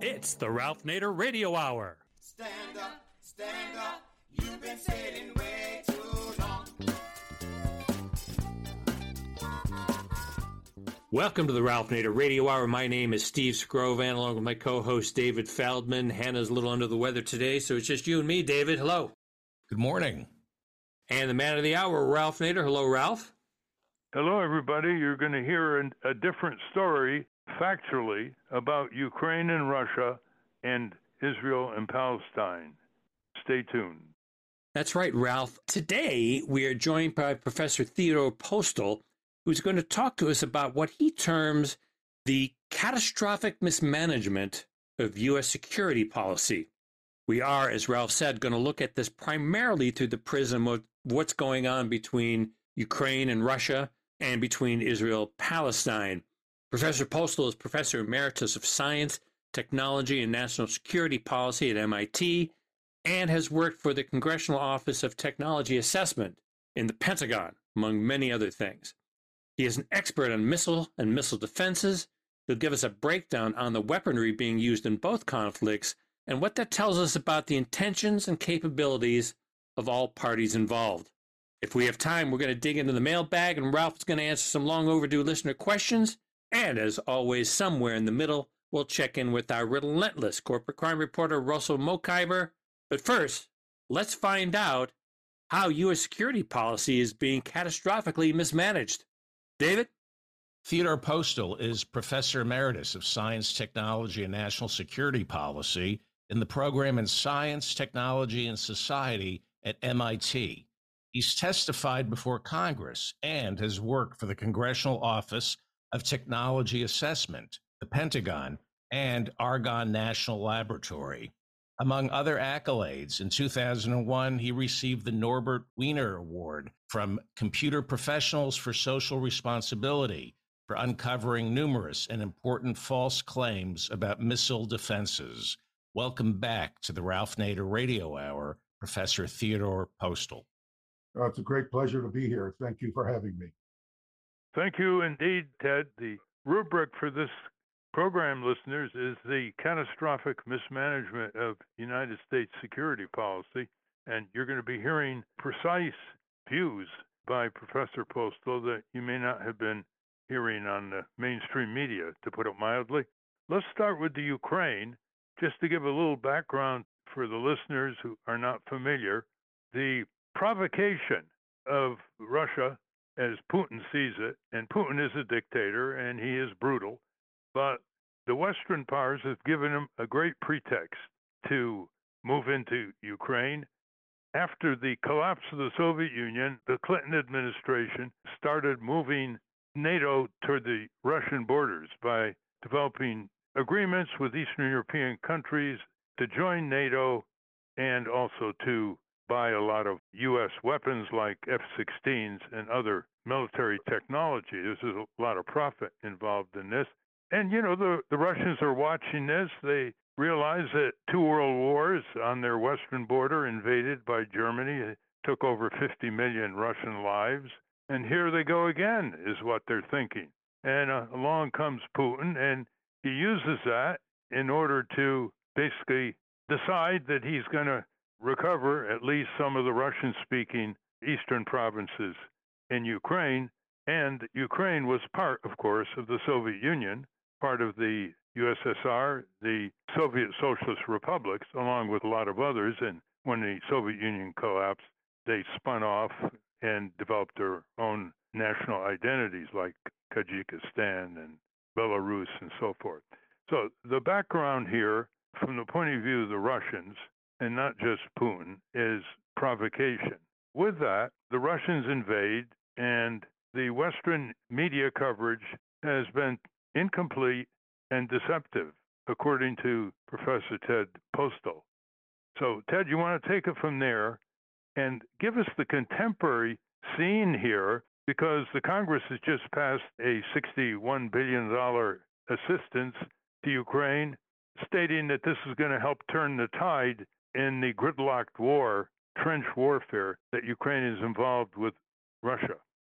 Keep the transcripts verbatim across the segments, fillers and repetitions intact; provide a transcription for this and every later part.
It's the Ralph Nader Radio Hour. Stand up, stand up, you've been sailing way too long. Welcome to the Ralph Nader Radio Hour. My name is Steve Skrovan, along with my co-host David Feldman. Hannah's a little under the weather today, so it's just you and me, David. Hello. Good morning. And the man of the hour, Ralph Nader. Hello, Ralph. Hello, everybody. You're going to hear a, a different story, factually, about Ukraine and Russia and Israel and Palestine. Stay tuned. That's right, Ralph. Today, we are joined by Professor Theodore Postel, who's going to talk to us about what he terms the catastrophic mismanagement of U S security policy. We are, as Ralph said, going to look at this primarily through the prism of what's going on between Ukraine and Russia and between Israel and Palestine. Professor Postel is Professor Emeritus of Science, Technology, and National Security Policy at M I T and has worked for the Congressional Office of Technology Assessment in the Pentagon, among many other things. He is an expert on missile and missile defenses. He'll give us a breakdown on the weaponry being used in both conflicts and what that tells us about the intentions and capabilities of all parties involved. If we have time, we're going to dig into the mailbag, and Ralph's going to answer some long overdue listener questions. And as always, somewhere in the middle, we'll check in with our relentless corporate crime reporter, Russell Mokhiber. But first, let's find out how U S security policy is being catastrophically mismanaged. David? Theodore Postel is Professor Emeritus of Science, Technology, and National Security Policy in the program in Science, Technology, and Society at M I T. He's testified before Congress and has worked for the Congressional Office of Technology Assessment, the Pentagon, and Argonne National Laboratory. Among other accolades, in two thousand one, he received the Norbert Wiener Award from Computer Professionals for Social Responsibility for uncovering numerous and important false claims about missile defenses. Welcome back to the Ralph Nader Radio Hour, Professor Theodore Postel. Uh, it's a great pleasure to be here. Thank you for having me. Thank you indeed, Ted. The rubric for this program, listeners, is the catastrophic mismanagement of United States security policy. And you're going to be hearing precise views by Professor Postel that you may not have been hearing on the mainstream media, to put it mildly. Let's start with the Ukraine, just to give a little background for the listeners who are not familiar. The provocation of Russia, as Putin sees it, and Putin is a dictator and he is brutal, but the Western powers have given him a great pretext to move into Ukraine. After the collapse of the Soviet Union, the Clinton administration started moving NATO toward the Russian borders by developing agreements with Eastern European countries to join NATO and also to buy a lot of U S weapons like F sixteens and other military technology. There's a lot of profit involved in this. And, you know, the, the Russians are watching this. They realize that two world wars on their western border invaded by Germany took over fifty million Russian lives. And here they go again, is what they're thinking. And uh, along comes Putin, and he uses that in order to basically decide that he's going to recover at least some of the Russian-speaking eastern provinces in Ukraine. And Ukraine was part, of course, of the Soviet Union, part of the U S S R, the Soviet Socialist Republics, along with a lot of others. And when the Soviet Union collapsed, they spun off and developed their own national identities like Tajikistan and Belarus and so forth. So the background here, from the point of view of the Russians, and not just Putin, is provocation. With that, the Russians invade, and the Western media coverage has been incomplete and deceptive, according to Professor Ted Postel. So, Ted, you want to take it from there and give us the contemporary scene here, because the Congress has just passed a sixty-one billion dollars assistance to Ukraine, stating that this is going to help turn the tide in the gridlocked war, trench warfare that Ukraine is involved with Russia.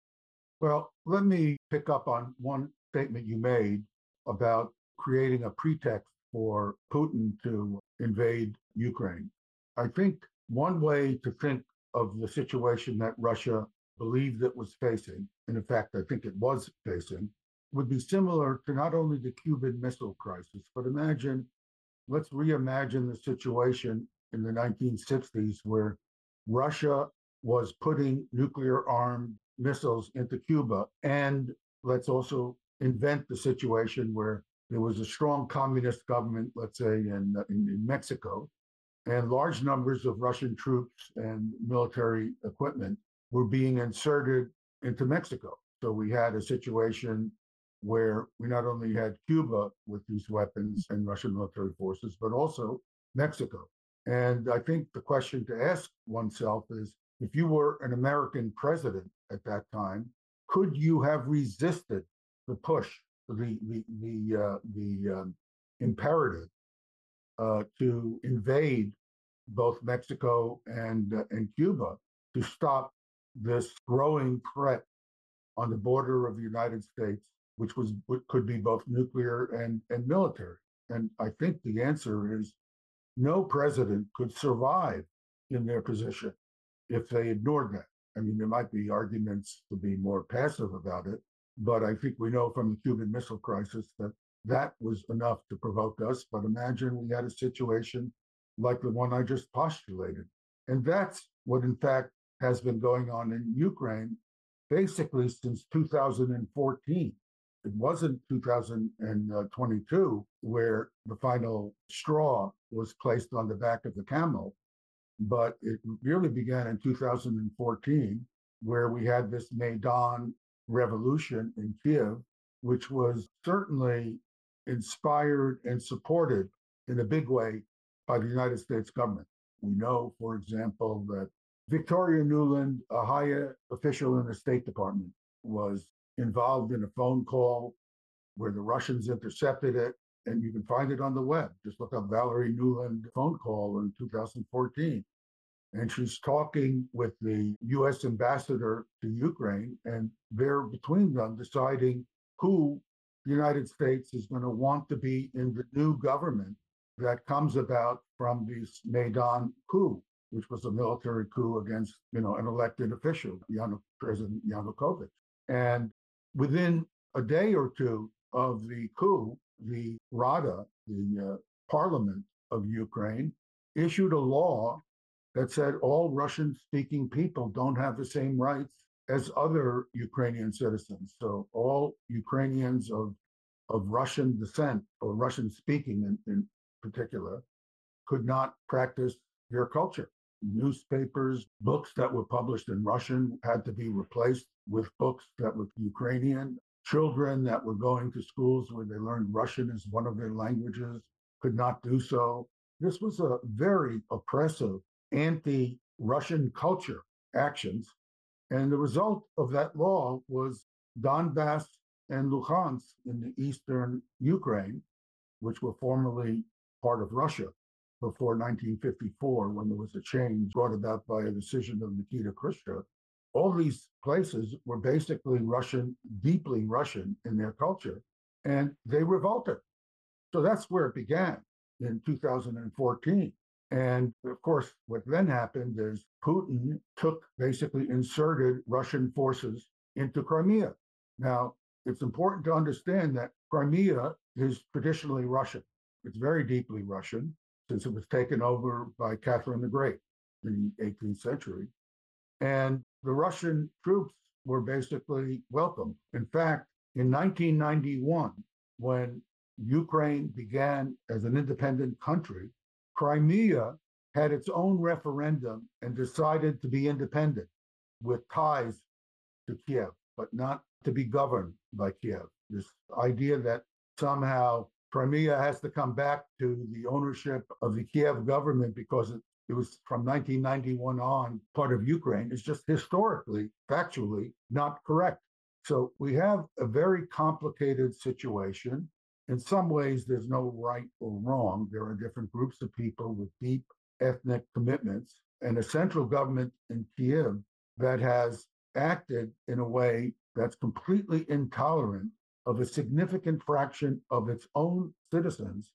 Well, let me pick up on one statement you made about creating a pretext for Putin to invade Ukraine. I think one way to think of the situation that Russia believed it was facing, and in fact, I think it was facing, would be similar to not only the Cuban Missile Crisis, but imagine, let's reimagine the situation in the nineteen sixties where Russia was putting nuclear armed missiles into Cuba. And let's also invent the situation where there was a strong communist government, let's say in, in, in Mexico, and large numbers of Russian troops and military equipment were being inserted into Mexico. So we had a situation where we not only had Cuba with these weapons and Russian military forces, but also Mexico. And I think the question to ask oneself is, if you were an American president at that time, could you have resisted the push, the the the uh, the um, imperative uh, to invade both Mexico and uh, and Cuba to stop this growing threat on the border of the United States, which was could be both nuclear and and military? And I think the answer is no president could survive in their position if they ignored that. I mean, there might be arguments to be more passive about it, but I think we know from the Cuban Missile Crisis that that was enough to provoke us. But imagine we had a situation like the one I just postulated. And that's what, in fact, has been going on in Ukraine basically since two thousand fourteen. It wasn't two thousand twenty-two where the final straw was placed on the back of the camel, but it really began in two thousand fourteen, where we had this Maidan revolution in Kiev, which was certainly inspired and supported in a big way by the United States government. We know, for example, that Victoria Nuland, a high official in the State Department, was involved in a phone call where the Russians intercepted it, and you can find it on the web. Just look up Valerie Nuland phone call in two thousand fourteen. And she's talking with the U S ambassador to Ukraine, and they're between them deciding who the United States is going to want to be in the new government that comes about from this Maidan coup, which was a military coup against, you know, an elected official, Yanu- President Yanukovych. And within a day or two of the coup, the Rada, the uh, parliament of Ukraine, issued a law that said all Russian-speaking people don't have the same rights as other Ukrainian citizens. So all Ukrainians of, of Russian descent, or Russian-speaking in, in particular, could not practice their culture. Newspapers, books that were published in Russian had to be replaced with books that were Ukrainian. Children that were going to schools where they learned Russian as one of their languages could not do so. This was a very oppressive anti-Russian culture actions. And the result of that law was Donbass and Luhansk in the eastern Ukraine, which were formerly part of Russia before nineteen fifty-four, when there was a change brought about by a decision of Nikita Khrushchev. All these places were basically Russian, deeply Russian in their culture, and they revolted. So that's where it began in two thousand fourteen. And of course, what then happened is Putin took, basically inserted Russian forces into Crimea. Now, it's important to understand that Crimea is traditionally Russian. It's very deeply Russian, since it was taken over by Catherine the Great in the eighteenth century. And the Russian troops were basically welcome. In fact, in nineteen ninety-one, when Ukraine began as an independent country, Crimea had its own referendum and decided to be independent with ties to Kiev, but not to be governed by Kiev. This idea that somehow Crimea has to come back to the ownership of the Kiev government because it, it was from nineteen ninety-one on part of Ukraine is just historically, factually not correct. So we have a very complicated situation. In some ways, there's no right or wrong. There are different groups of people with deep ethnic commitments and a central government in Kiev that has acted in a way that's completely intolerant of a significant fraction of its own citizens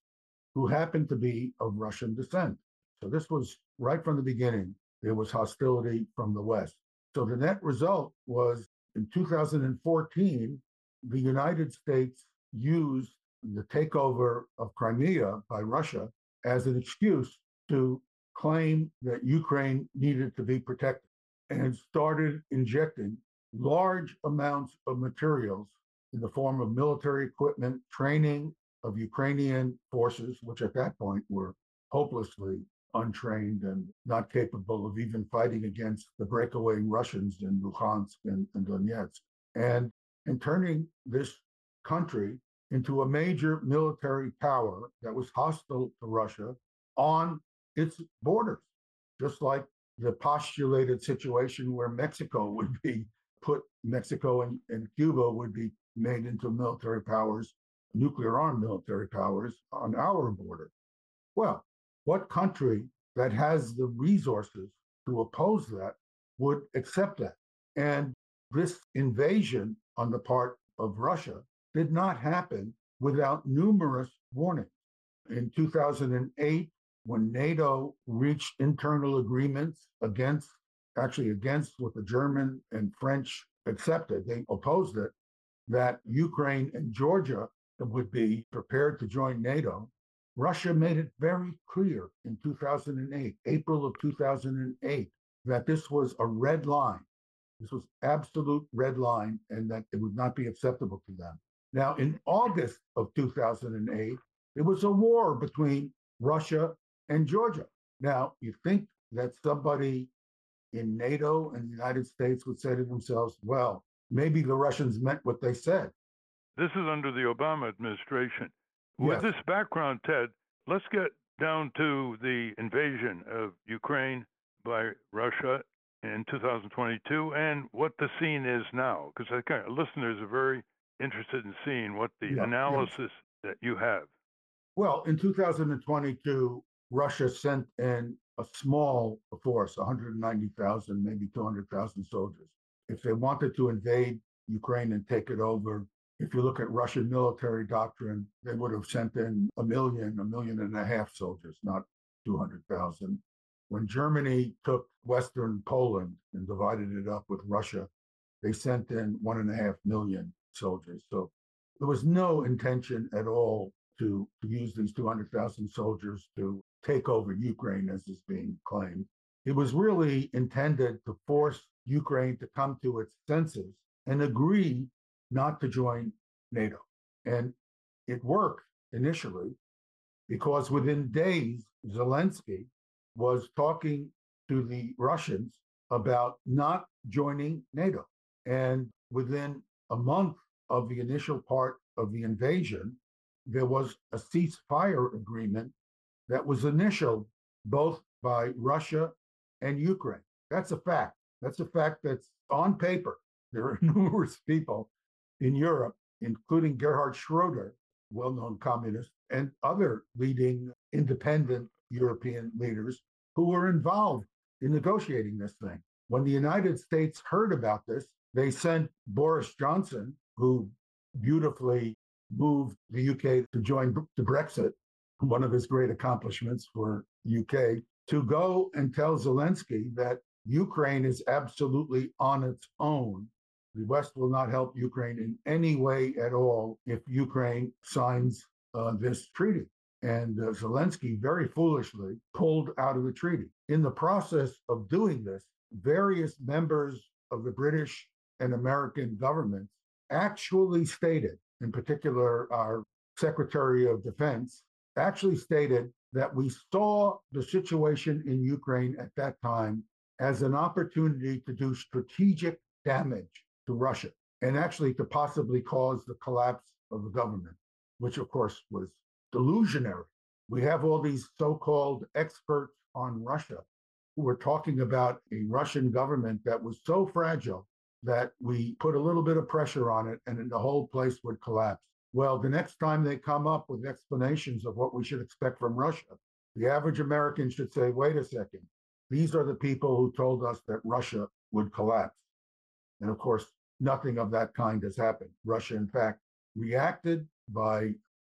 who happened to be of Russian descent. So this was right from the beginning. There was hostility from the West. So the net result was in two thousand fourteen, the United States used the takeover of Crimea by Russia as an excuse to claim that Ukraine needed to be protected and started injecting large amounts of materials in the form of military equipment, training of Ukrainian forces, which at that point were hopelessly untrained and not capable of even fighting against the breakaway Russians in Luhansk and, and Donetsk, and, and turning this country into a major military power that was hostile to Russia on its borders, just like the postulated situation where Mexico would be put, Mexico and, and Cuba would be made into military powers, nuclear armed military powers on our border. Well, what country that has the resources to oppose that would accept that? And this invasion on the part of Russia did not happen without numerous warnings. In two thousand eight, when NATO reached internal agreements against, actually against what the German and French accepted, they opposed it, that Ukraine and Georgia would be prepared to join NATO. Russia made it very clear in two thousand eight, April of two thousand eight, that this was a red line. This was absolute red line, and that it would not be acceptable to them. Now, in August of two thousand eight, there was a war between Russia and Georgia. Now, you think that somebody in NATO and the United States would say to themselves, well, maybe the Russians meant what they said. This is under the Obama administration. With Yes. this background, Ted, let's get down to the invasion of Ukraine by Russia in two thousand twenty-two and what the scene is now, because I think listeners are very interested in seeing what the Yeah, analysis yes. that you have. Well, in two thousand twenty-two, Russia sent in a small force, one hundred ninety thousand, maybe two hundred thousand soldiers. If they wanted to invade Ukraine and take it over, if you look at Russian military doctrine, they would have sent in a million, a million and a half soldiers, not two hundred thousand. When Germany took Western Poland and divided it up with Russia, they sent in one and a half million soldiers. So there was no intention at all to, to use these two hundred thousand soldiers to take over Ukraine, as is being claimed. It was really intended to force Ukraine to come to its senses and agree not to join NATO. And it worked initially because within days, Zelensky was talking to the Russians about not joining NATO. And within a month of the initial part of the invasion, there was a ceasefire agreement that was initialed both by Russia and Ukraine. That's a fact. That's a fact that's on paper. There are numerous people in Europe, including Gerhard Schroeder, well-known communist, and other leading independent European leaders who were involved in negotiating this thing. When the United States heard about this, they sent Boris Johnson, who beautifully moved the U K to join to Brexit, one of his great accomplishments for U K, to go and tell Zelensky that Ukraine is absolutely on its own. The West will not help Ukraine in any way at all if Ukraine signs uh, this treaty. And uh, Zelensky very foolishly pulled out of the treaty. In the process of doing this, various members of the British and American governments actually stated, in particular our Secretary of Defense, actually stated that we saw the situation in Ukraine at that time as an opportunity to do strategic damage to Russia and actually to possibly cause the collapse of the government, which of course was delusionary. We have all these so-called experts on Russia who were talking about a Russian government that was so fragile that we put a little bit of pressure on it and then the whole place would collapse. Well, the next time they come up with explanations of what we should expect from Russia, the average American should say, wait a second, these are the people who told us that Russia would collapse. And of course, nothing of that kind has happened. Russia, in fact, reacted by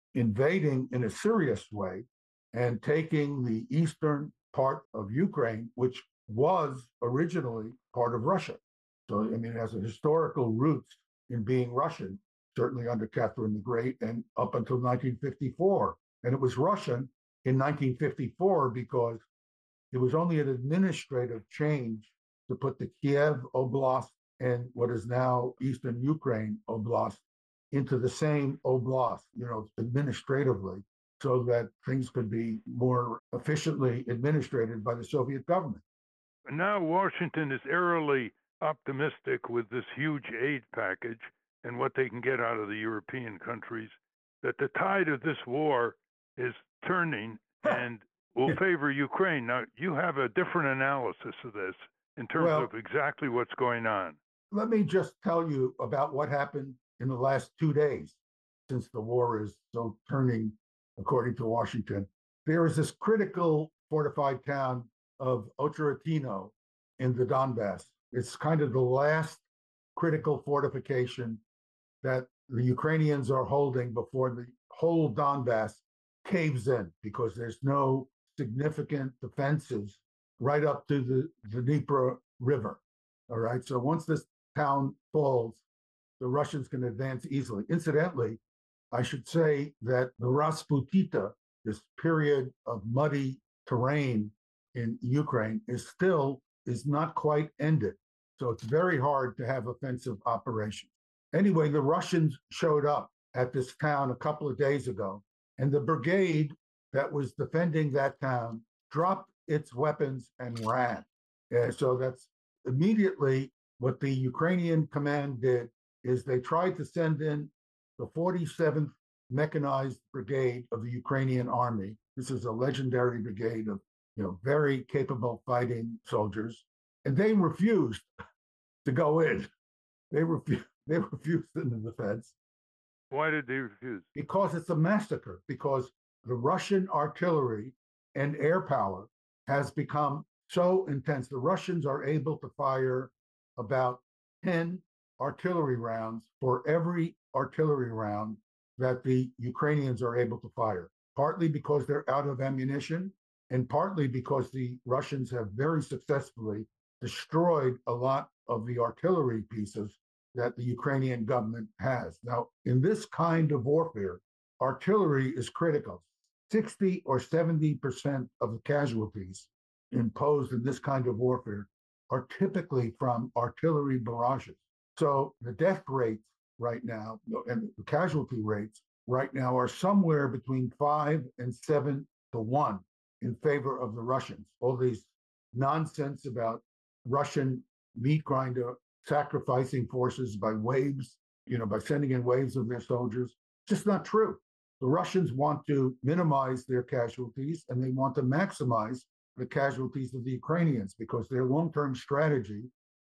invading in a serious way and taking the eastern part of Ukraine, which was originally part of Russia. So, I mean, it has a historical roots in being Russian, certainly under Catherine the Great and up until nineteen fifty-four. And it was Russian in nineteen fifty-four because it was only an administrative change to put the Kiev Oblast and what is now Eastern Ukraine Oblast into the same oblast, you know, administratively, so that things could be more efficiently administrated by the Soviet government. Now Washington is eerily optimistic with this huge aid package and what they can get out of the European countries, that the tide of this war is turning and will favor Ukraine. Now, you have a different analysis of this in terms Well, of exactly what's going on. let me just tell you about what happened in the last two days, since the war is so turning, according to Washington. There is this critical fortified town of Ocheretino in the Donbass. It's kind of the last critical fortification that the Ukrainians are holding before the whole Donbass caves in, because there's no significant defenses right up to the, the Dnieper River. All right. So once this town falls, the Russians can advance easily. Incidentally, I should say that the Rasputita, this period of muddy terrain in Ukraine, is still is not quite ended. So it's very hard to have offensive operations. Anyway, the Russians showed up at this town a couple of days ago, and the brigade that was defending that town dropped its weapons and ran. Uh, so that's immediately what the Ukrainian command did is they tried to send in the forty-seventh Mechanized Brigade of the Ukrainian Army. This is a legendary brigade of, you know, very capable fighting soldiers, and they refused to go in. They refused. They refused in the defense. Why did they refuse? Because it's a massacre. Because the Russian artillery and air power has become so intense. The Russians are able to fire about ten artillery rounds for every artillery round that the Ukrainians are able to fire, partly because they're out of ammunition and partly because the Russians have very successfully destroyed a lot of the artillery pieces that the Ukrainian government has. Now, in this kind of warfare, artillery is critical. sixty or seventy percent of the casualties imposed in this kind of warfare are typically from artillery barrages. So the death rates right now and the casualty rates right now are somewhere between five and seven to one in favor of the Russians. All these nonsense about Russian meat grinder sacrificing forces by waves, you know, by sending in waves of their soldiers, just not true. The Russians want to minimize their casualties and they want to maximize the casualties of the Ukrainians because their long-term strategy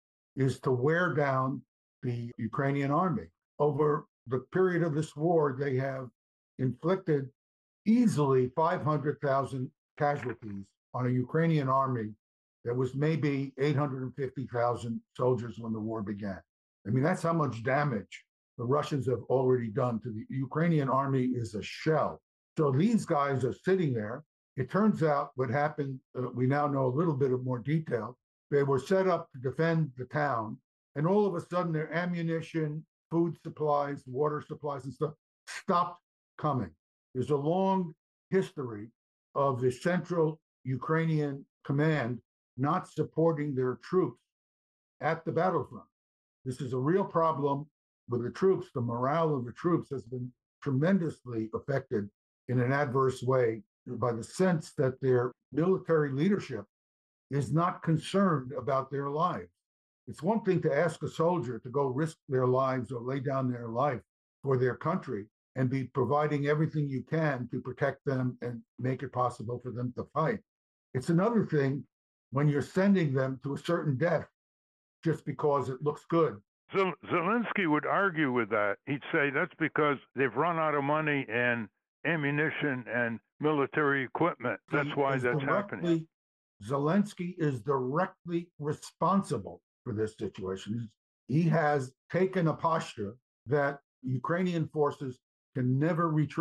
is to wear down the Ukrainian army. Over the period of this war, they have inflicted easily five hundred thousand casualties on a Ukrainian army that was maybe eight hundred fifty thousand soldiers when the war began. I mean, that's how much damage the Russians have already done to the Ukrainian army is a shell. So these guys are sitting there. It turns out what happened, uh, we now know a little bit of more detail. They were set up to defend the town, and all of a sudden their ammunition, food supplies, water supplies and stuff stopped coming. There's a long history of the Central Ukrainian Command not supporting their troops at the battlefront. This is a real problem with the troops. The morale of the troops has been tremendously affected in an adverse way by the sense that their military leadership is not concerned about their lives. It's one thing to ask a soldier to go risk their lives or lay down their life for their country and be providing everything you can to protect them and make it possible for them to fight. It's another thing when you're sending them to a certain death just because it looks good. So Zelensky would argue with that. He'd say that's because they've run out of money and ammunition and military equipment. That's He why is that's directly- happening. Zelensky is directly responsible for this situation. He has taken a posture that Ukrainian forces can never retreat.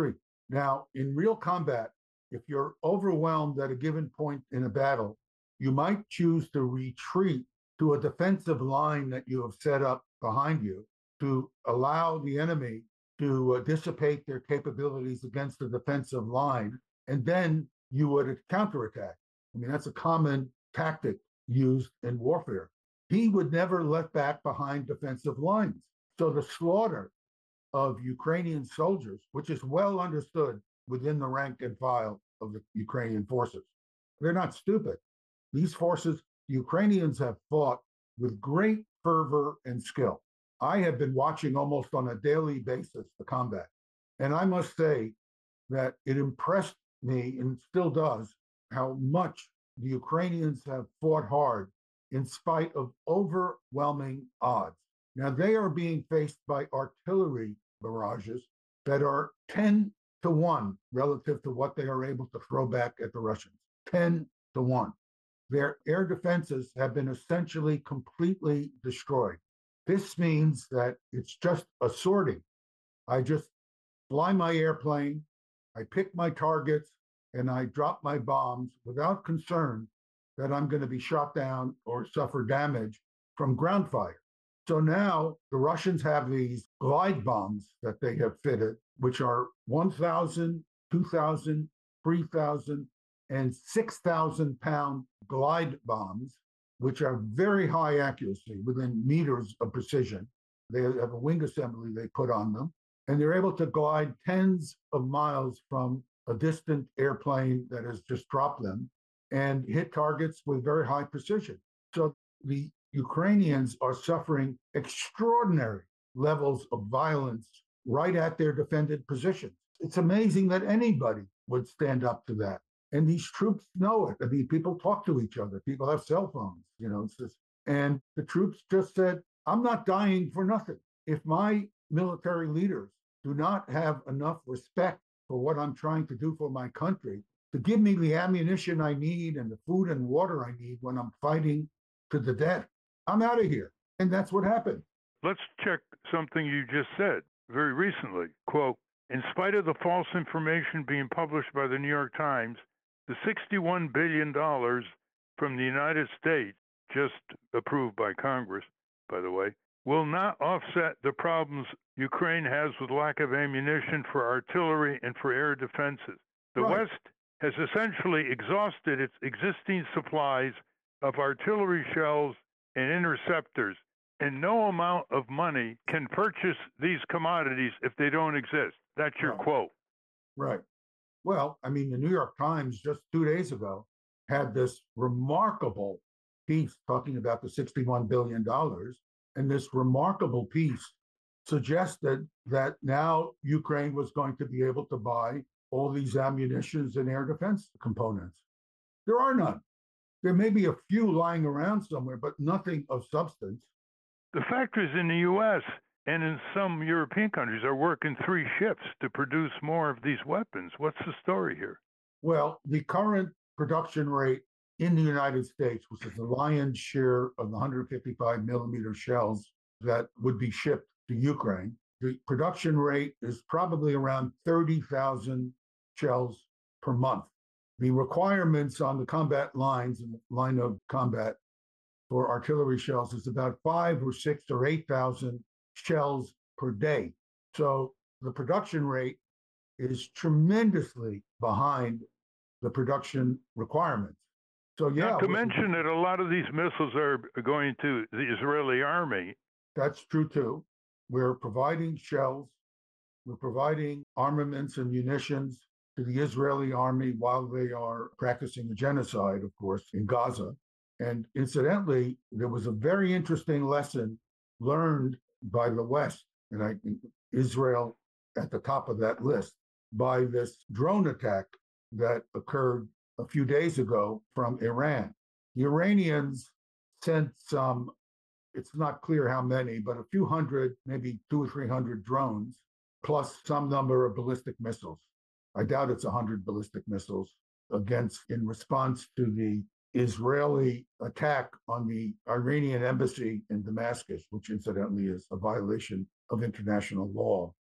Now, in real combat, if you're overwhelmed at a given point in a battle, you might choose to retreat to a defensive line that you have set up behind you to allow the enemy to uh, dissipate their capabilities against the defensive line, and then you would counterattack. I mean, that's a common tactic used in warfare. He would never let back behind defensive lines. So the slaughter of Ukrainian soldiers, which is well understood within the rank and file of the Ukrainian forces, they're not stupid. These forces, Ukrainians have fought with great fervor and skill. I have been watching almost on a daily basis the combat. And I must say that it impressed me, and still does, how much the Ukrainians have fought hard in spite of overwhelming odds. Now, they are being faced by artillery barrages that are ten to one relative to what they are able to throw back at the Russians. ten to one. Their air defenses have been essentially completely destroyed. This means that it's just a sortie. I just fly my airplane, I pick my targets, and I drop my bombs without concern that I'm going to be shot down or suffer damage from ground fire. So now the Russians have these glide bombs that they have fitted, which are one thousand, two thousand, three thousand, and six thousand pound glide bombs, which are very high accuracy, within meters of precision. They have a wing assembly they put on them, and they're able to glide tens of miles from a distant airplane that has just dropped them and hit targets with very high precision. So the Ukrainians are suffering extraordinary levels of violence right at their defended positions. It's amazing that anybody would stand up to that. And these troops know it. I mean, people talk to each other. People have cell phones, you know, it's just, and the troops just said, I'm not dying for nothing. If my military leaders do not have enough respect for what I'm trying to do for my country, to give me the ammunition I need and the food and water I need when I'm fighting to the death, I'm out of here. And that's what happened. Let's check something you just said very recently. Quote, in spite of the false information being published by the New York Times, the sixty-one billion dollars from the United States, just approved by Congress, by the way, will not offset the problems Ukraine has with lack of ammunition for artillery and for air defenses. The Right. West has essentially exhausted its existing supplies of artillery shells and interceptors, and no amount of money can purchase these commodities if they don't exist. That's your Right. quote. Right. Well, I mean, the New York Times just two days ago had this remarkable piece talking about the sixty-one billion dollars. And this remarkable piece suggested that now Ukraine was going to be able to buy all these ammunitions and air defense components. There are none. There may be a few lying around somewhere, but nothing of substance. The factories in the U S and in some European countries are working three shifts to produce more of these weapons. What's the story here? Well, the current production rate in the United States, which is the lion's share of the one hundred fifty-five millimeter shells that would be shipped to Ukraine, the production rate is probably around thirty thousand shells per month. The requirements on the combat lines and line of combat for artillery shells is about five or six or eight thousand shells per day. So the production rate is tremendously behind the production requirements. So yeah, Not to we- mention that a lot of these missiles are going to the Israeli army. that's true too. We're providing shells, we're providing armaments and munitions to the Israeli army while they are practicing a genocide, of course, in Gaza. And incidentally, there was a very interesting lesson learned by the West, and I think Israel at the top of that list, by this drone attack that occurred a few days ago from Iran. The Iranians sent some, it's not clear how many, but a few hundred, maybe two or three hundred drones, plus some number of ballistic missiles. I doubt it's one hundred ballistic missiles against, in response to the Israeli attack on the Iranian embassy in Damascus, which incidentally is a violation of international law.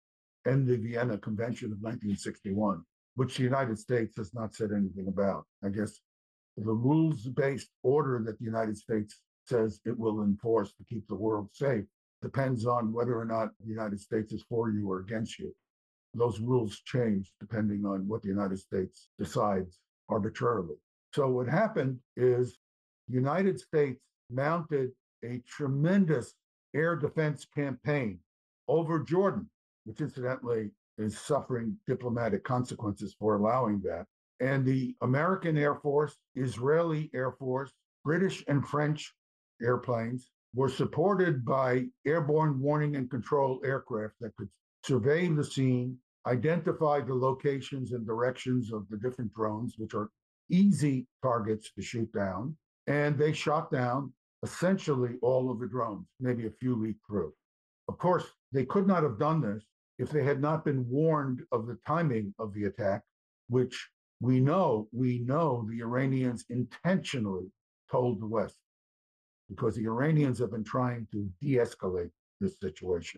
and the Vienna Convention of nineteen sixty-one, which the United States has not said anything about. I guess the rules-based order that the United States says it will enforce to keep the world safe depends on whether or not the United States is for you or against you. Those rules change depending on what the United States decides arbitrarily. So what happened is the United States mounted a tremendous air defense campaign over Jordan, which incidentally is suffering diplomatic consequences for allowing that. And the American Air Force, Israeli Air Force, British and French airplanes were supported by airborne warning and control aircraft that could survey the scene, identify the locations and directions of the different drones, which are easy targets to shoot down. And they shot down essentially all of the drones, maybe a few leaked through. Of course, they could not have done this if they had not been warned of the timing of the attack, which we know, we know the Iranians intentionally told the West, because the Iranians have been trying to de-escalate this situation.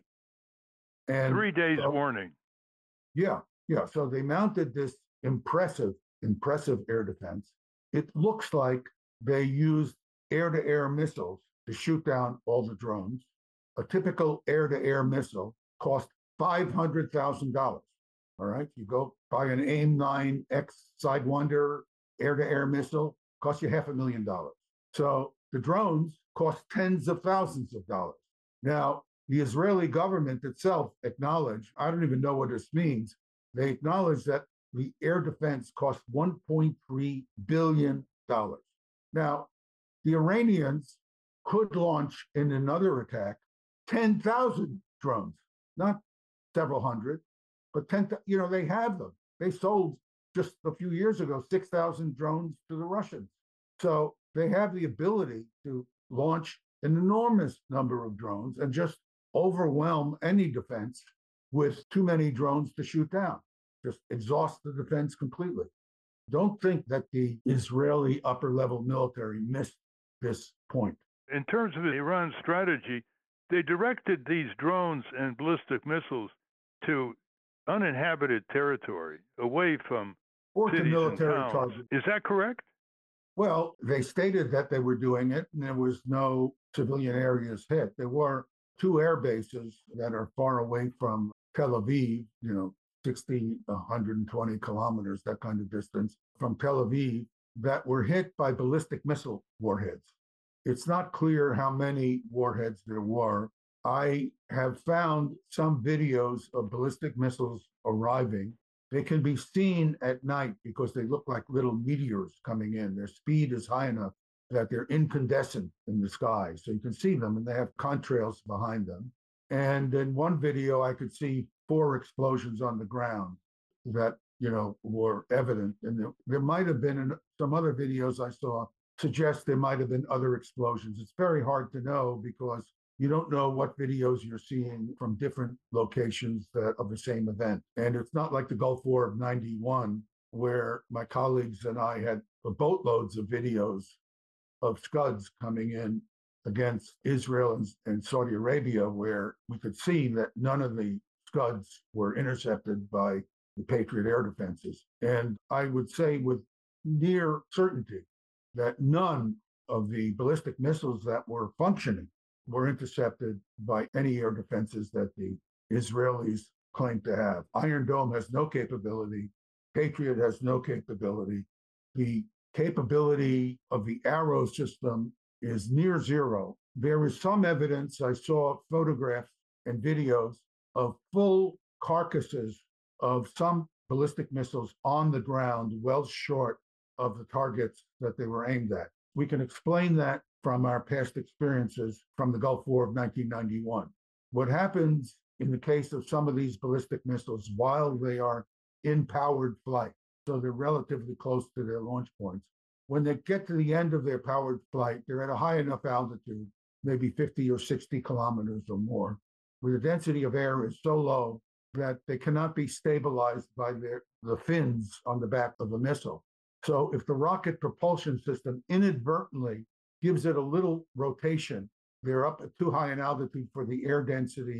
And Three days so, warning. Yeah, yeah. So they mounted this impressive, impressive air defense. It looks like they used air-to-air missiles to shoot down all the drones. A typical air-to-air missile cost five hundred thousand dollars. All right, you go buy an AIM nine X Sidewinder air-to-air missile, costs you half a million dollars. So the drones cost tens of thousands of dollars. Now, the Israeli government itself acknowledged, I don't even know what this means, they acknowledged that the air defense cost one point three billion dollars. Now, the Iranians could launch in another attack ten thousand drones, not several hundred, but ten, you know, they have them. They sold just a few years ago six thousand drones to the Russians. So they have the ability to launch an enormous number of drones and just overwhelm any defense with too many drones to shoot down, just exhaust the defense completely. Don't think that the Israeli upper level military missed this point. In terms of Iran's strategy, they directed these drones and ballistic missiles to uninhabited territory, away from Or to cities military and towns. targets. Is that correct? Well, they stated that they were doing it and there was no civilian areas hit. There were two air bases that are far away from Tel Aviv, you know, sixty, one hundred twenty kilometers, that kind of distance from Tel Aviv, that were hit by ballistic missile warheads. It's not clear how many warheads there were. I have found some videos of ballistic missiles arriving. They can be seen at night because they look like little meteors coming in. Their speed is high enough that they're incandescent in the sky. So you can see them and they have contrails behind them. And in one video, I could see four explosions on the ground that, you know, were evident. And there, there might have been, in some other videos I saw suggest there might have been other explosions. It's very hard to know because you don't know what videos you're seeing from different locations that, of the same event. And it's not like the Gulf War of ninety-one, where my colleagues and I had boatloads of videos of Scuds coming in against Israel and, and Saudi Arabia, where we could see that none of the Scuds were intercepted by the Patriot air defenses. And I would say with near certainty that none of the ballistic missiles that were functioning were intercepted by any air defenses that the Israelis claim to have. Iron Dome has no capability. Patriot has no capability. The capability of the Arrow system is near zero. There is some evidence, I saw photographs and videos of full carcasses of some ballistic missiles on the ground, well short of the targets that they were aimed at. We can explain that from our past experiences from the Gulf War of nineteen ninety-one. What happens in the case of some of these ballistic missiles while they are in powered flight, so they're relatively close to their launch points, when they get to the end of their powered flight, they're at a high enough altitude, maybe fifty or sixty kilometers or more, where the density of air is so low that they cannot be stabilized by their, the fins on the back of the missile. So if the rocket propulsion system inadvertently gives it a little rotation, they're up at too high an altitude for the air density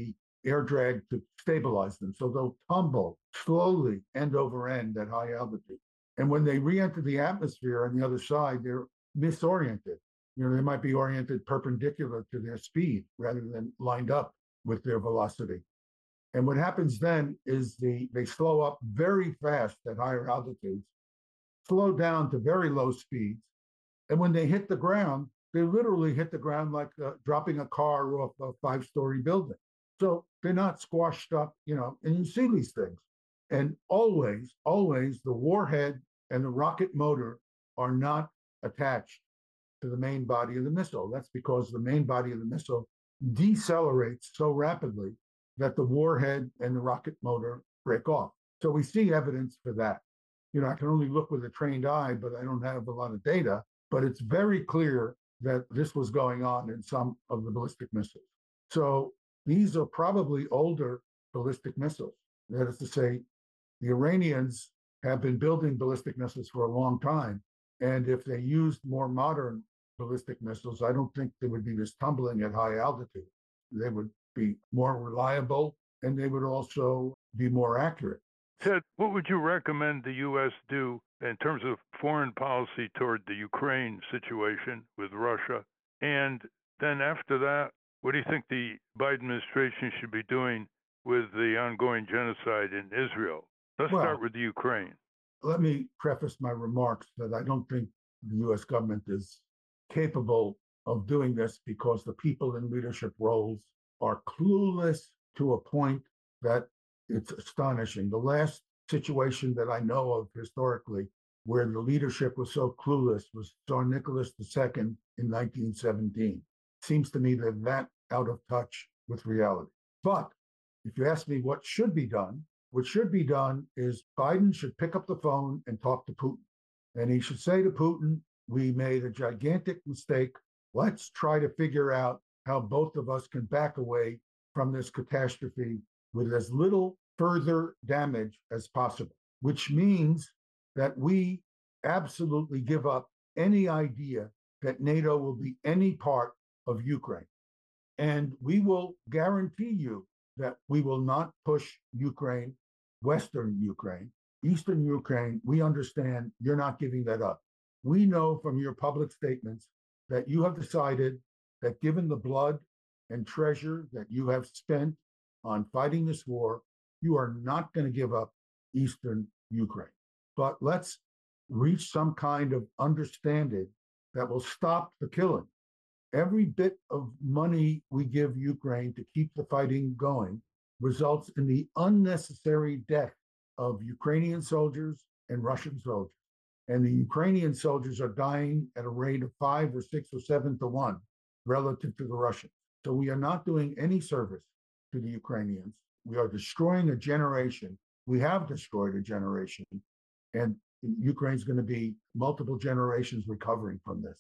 air drag to stabilize them. So they'll tumble slowly end over end at high altitude. And when they re-enter the atmosphere on the other side, they're misoriented. You know, they might be oriented perpendicular to their speed rather than lined up with their velocity. And what happens then is the they slow up very fast at higher altitudes, slow down to very low speeds. And when they hit the ground, they literally hit the ground like uh, dropping a car off a five-story building. So they're not squashed up, you know, and you see these things. And always, always the warhead and the rocket motor are not attached to the main body of the missile. That's because the main body of the missile decelerates so rapidly that the warhead and the rocket motor break off. So we see evidence for that. You know, I can only look with a trained eye, but I don't have a lot of data. But it's very clear that this was going on in some of the ballistic missiles. So these are probably older ballistic missiles. That is to say, the Iranians have been building ballistic missiles for a long time. And if they used more modern ballistic missiles, I don't think there would be this tumbling at high altitude. They would be more reliable and they would also be more accurate. Ted, what would you recommend the U S do in terms of foreign policy toward the Ukraine situation with Russia? And then after that, what do you think the Biden administration should be doing with the ongoing genocide in Israel? Let's Well, start with the Ukraine. Let me preface my remarks that I don't think the U S government is capable of doing this because the people in leadership roles are clueless to a point that it's astonishing. The last situation that I know of historically where the leadership was so clueless was Tsar Nicholas the Second in nineteen seventeen. Seems to me that that out of touch with reality. But if you ask me what should be done, what should be done is Biden should pick up the phone and talk to Putin. And he should say to Putin, we made a gigantic mistake. Let's try to figure out how both of us can back away from this catastrophe with as little further damage as possible, which means that we absolutely give up any idea that NATO will be any part of Ukraine. And we will guarantee you that we will not push Ukraine, Western Ukraine, Eastern Ukraine. We understand you're not giving that up. We know from your public statements that you have decided that given the blood and treasure that you have spent on fighting this war, you are not going to give up Eastern Ukraine. But let's reach some kind of understanding that will stop the killing. Every bit of money we give Ukraine to keep the fighting going results in the unnecessary death of Ukrainian soldiers and Russian soldiers. And the Ukrainian soldiers are dying at a rate of five or six or seven to one relative to the Russians. So we are not doing any service to the Ukrainians. We are destroying a generation. We have destroyed a generation. And Ukraine's going to be multiple generations recovering from this.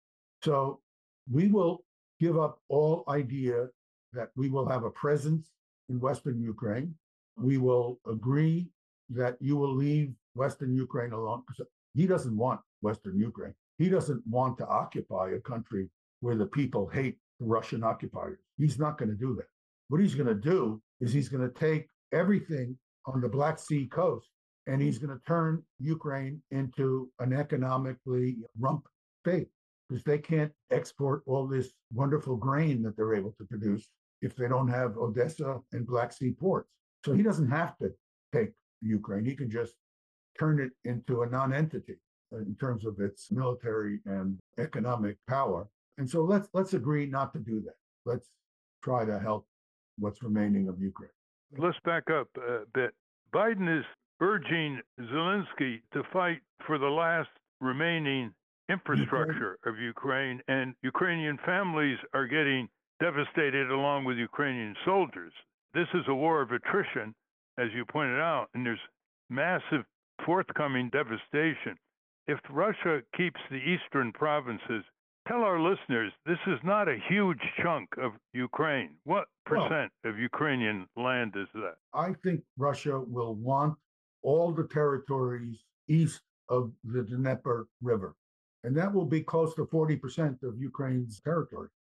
So we will give up all idea that we will have a presence in Western Ukraine. We will agree that you will leave Western Ukraine alone. He doesn't want Western Ukraine. He doesn't want to occupy a country where the people hate the Russian occupiers. He's not going to do that. What he's going to do is he's going to take everything on the Black Sea coast and he's going to turn Ukraine into an economically rump state because they can't export all this wonderful grain that they're able to produce if they don't have Odessa and Black Sea ports. So he doesn't have to take Ukraine. He can just turn it into a non-entity in terms of its military and economic power. And so let's let's agree not to do that. Let's try to help what's remaining of Ukraine. Let's back up a bit. Biden is urging Zelensky to fight for the last remaining infrastructure Ukraine. of Ukraine, and Ukrainian families are getting devastated along with Ukrainian soldiers. This is a war of attrition, as you pointed out, and there's massive forthcoming devastation. If Russia keeps the eastern provinces, tell our listeners, this is not a huge chunk of Ukraine. What percent well, of Ukrainian land is that? I think Russia will want all the territories east of the Dnieper River. And that will be close to forty percent of Ukraine's territory.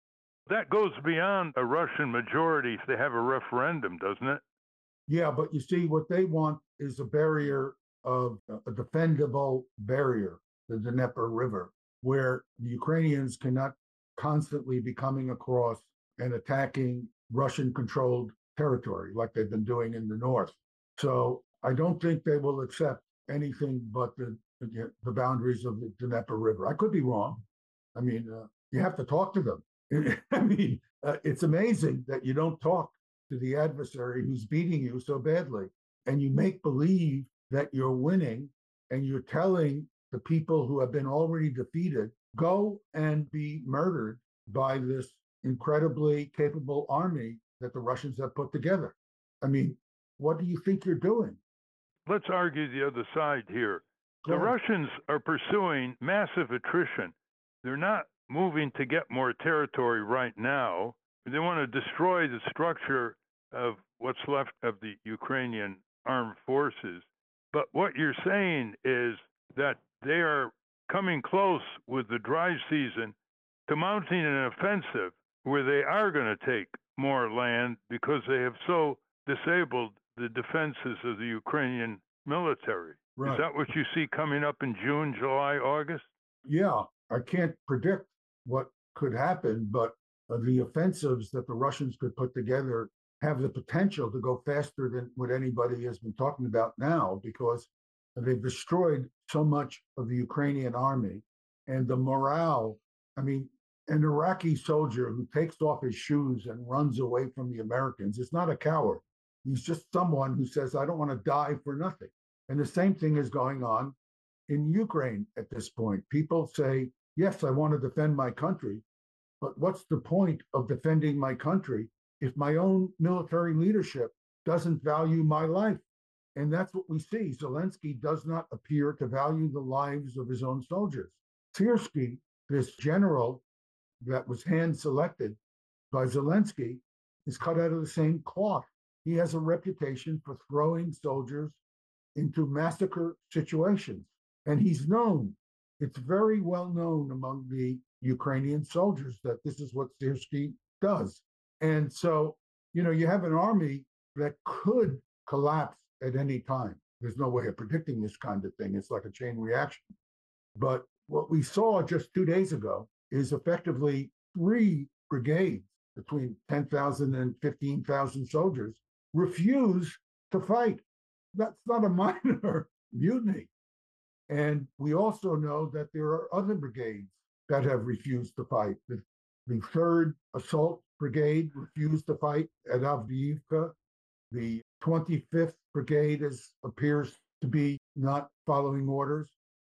That goes beyond a Russian majority if they have a referendum, doesn't it? Yeah, but you see, what they want is a barrier of a defendable barrier, the Dnieper River, where the Ukrainians cannot constantly be coming across and attacking Russian controlled territory like they've been doing in the north. So I don't think they will accept anything but the, the boundaries of the Dnieper River. I could be wrong. I mean, uh, you have to talk to them. I mean, uh, it's amazing that you don't talk to the adversary who's beating you so badly, and you make believe that you're winning, and you're telling the people who have been already defeated, go and be murdered by this incredibly capable army that the Russians have put together. I mean, what do you think you're doing? Let's argue the other side here. Go The ahead. Russians are pursuing massive attrition. They're not moving to get more territory right now. They want to destroy the structure of what's left of the Ukrainian armed forces. But what you're saying is that they are coming close with the dry season to mounting an offensive where they are going to take more land because they have so disabled the defenses of the Ukrainian military. Right. Is that what you see coming up in June, July, August? Yeah, I can't predict what could happen, but uh, the offensives that the Russians could put together have the potential to go faster than what anybody has been talking about now, because they've destroyed so much of the Ukrainian army, and the morale. I mean, an Iraqi soldier who takes off his shoes and runs away from the Americans is not a coward. He's just someone who says, I don't want to die for nothing. And the same thing is going on in Ukraine at this point. People say, yes, I want to defend my country, but what's the point of defending my country if my own military leadership doesn't value my life? And that's what we see. Zelensky does not appear to value the lives of his own soldiers. Syrskyi, this general that was hand-selected by Zelensky, is cut out of the same cloth. He has a reputation for throwing soldiers into massacre situations. And he's known, it's very well known among the Ukrainian soldiers that this is what Syrskyi does. And so, you know, you have an army that could collapse at any time. There's no way of predicting this kind of thing. It's like a chain reaction. But what we saw just two days ago is effectively three brigades between ten thousand and fifteen thousand soldiers refuse to fight. That's not a minor mutiny. And we also know that there are other brigades that have refused to fight. The, the third Assault Brigade refused to fight at Avdiivka. The twenty-fifth Brigade is, appears to be not following orders.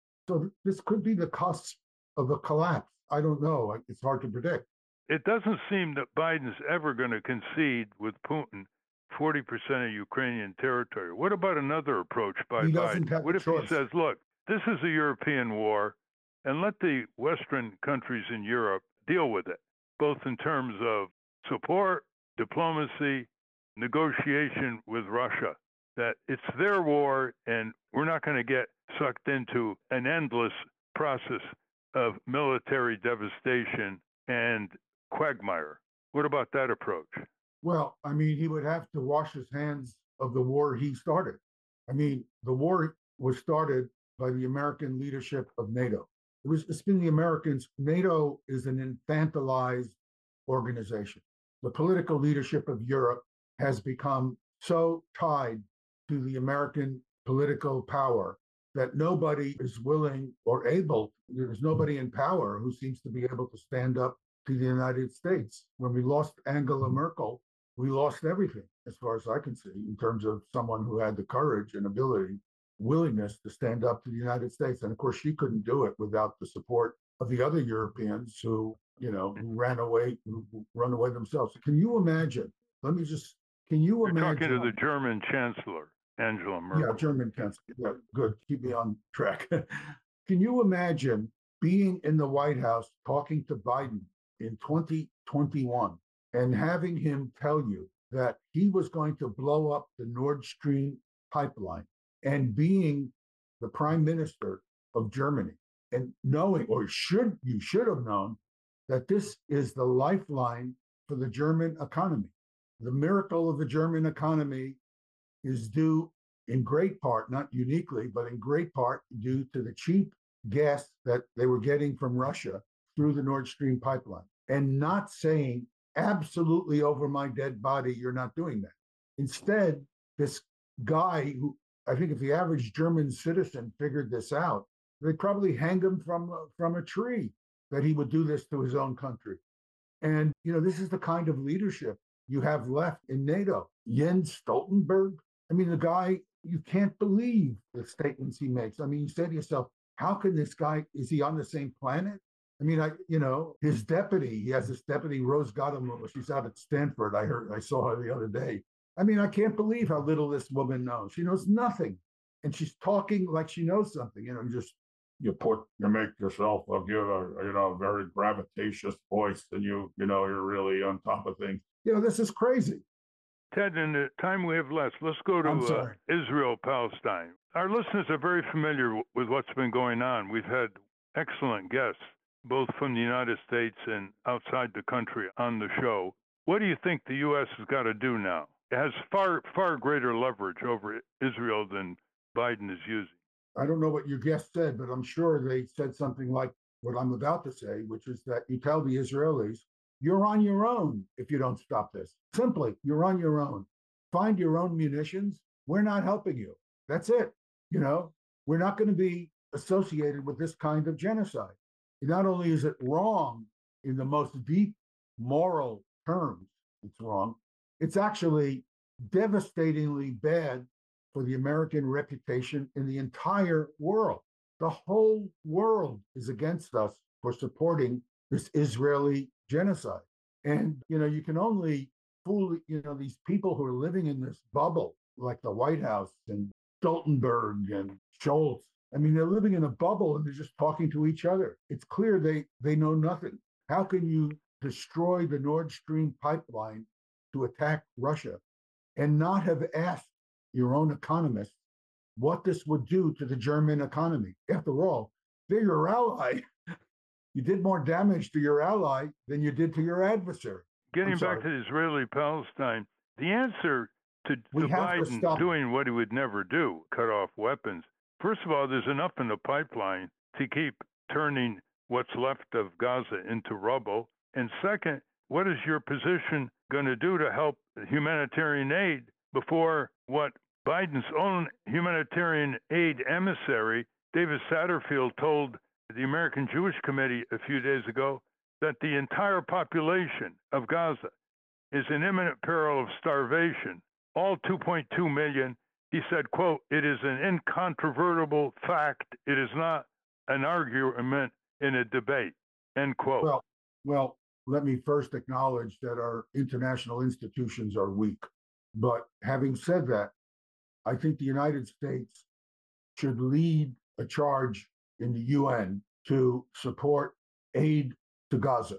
So this could be the cusp of a collapse. I don't know. It's hard to predict. It doesn't seem that Biden's ever going to concede with Putin forty percent of Ukrainian territory. What about another approach by He doesn't Biden? have What a if choice. he says, look, this is a European war, and let the Western countries in Europe deal with it, both in terms of support, diplomacy, negotiation with Russia, that it's their war, and we're not going to get sucked into an endless process of military devastation and quagmire. What about that approach? Well, I mean, he would have to wash his hands of the war he started. I mean, the war was started by the American leadership of NATO. It was, it's been the Americans. NATO is an infantilized organization. The political leadership of Europe has become so tied to the American political power that nobody is willing or able, there's nobody in power who seems to be able to stand up to the United States. When we lost Angela Merkel, we lost everything, as far as I can see, in terms of someone who had the courage and ability, willingness to stand up to the United States. And of course, she couldn't do it without the support of the other Europeans who, you know, who ran away, who run away themselves. Can you imagine? Let me just, can you You're imagine? talking to the German Chancellor, Angela Merkel. Yeah, German Chancellor. Yeah, good. Keep me on track. Can you imagine being in the White House talking to Biden in twenty twenty-one and having him tell you that he was going to blow up the Nord Stream pipeline, and being the prime minister of Germany and knowing, or should you should have known, that this is the lifeline for the German economy. The miracle of the German economy is due in great part, not uniquely, but in great part due to the cheap gas that they were getting from Russia through the Nord Stream pipeline, and not saying absolutely over my dead body, you're not doing that. Instead, this guy who, I think if the average German citizen figured this out, they'd probably hang him from, from a tree that he would do this to his own country. And, you know, this is the kind of leadership you have left in NATO. Jens Stoltenberg, I mean, the guy, you can't believe the statements he makes. I mean, you say to yourself, how can this guy, is he on the same planet? I mean, I, you know, his deputy, he has this deputy, Rose Gottemoeller. She's out at Stanford. I heard, I saw her the other day. I mean, I can't believe how little this woman knows. She knows nothing. And she's talking like she knows something, you know, you just, you put, you make yourself a, give a, you know, very gravitatious voice and you, you know, you're really on top of things. You know, this is crazy. Ted, in the time we have left, let's go to uh, Israel, Palestine. Our listeners are very familiar w- with what's been going on. We've had excellent guests, both from the United States and outside the country on the show. What do you think the U S has got to do now? It has far, far greater leverage over Israel than Biden is using. I don't know what your guest said, but I'm sure they said something like what I'm about to say, which is that you tell the Israelis, you're on your own if you don't stop this. Simply, you're on your own. Find your own munitions. We're not helping you. That's it. You know, we're not going to be associated with this kind of genocide. Not only is it wrong in the most deep moral terms, it's wrong, it's actually devastatingly bad for the American reputation in the entire world. The whole world is against us for supporting this Israeli genocide. And, you know, you can only fool, you know, these people who are living in this bubble, like the White House and Stoltenberg and Scholz. I mean, they're living in a bubble and they're just talking to each other. It's clear they, they know nothing. How can you destroy the Nord Stream pipeline to attack Russia and not have asked your own economists what this would do to the German economy? After all, they're your ally. You did more damage to your ally than you did to your adversary. Getting back to Israeli-Palestine, the answer to, to Biden to doing what he would never do, cut off weapons, first of all, there's enough in the pipeline to keep turning what's left of Gaza into rubble. And second, what is your position going to do to help humanitarian aid before what Biden's own humanitarian aid emissary, David Satterfield, told the American Jewish Committee a few days ago that the entire population of Gaza is in imminent peril of starvation, all two point two million. He said, quote, it is an incontrovertible fact. It is not an argument in a debate, end quote. Well, well, let me first acknowledge that our international institutions are weak. But having said that, I think the United States should lead a charge in the U N to support aid to Gaza.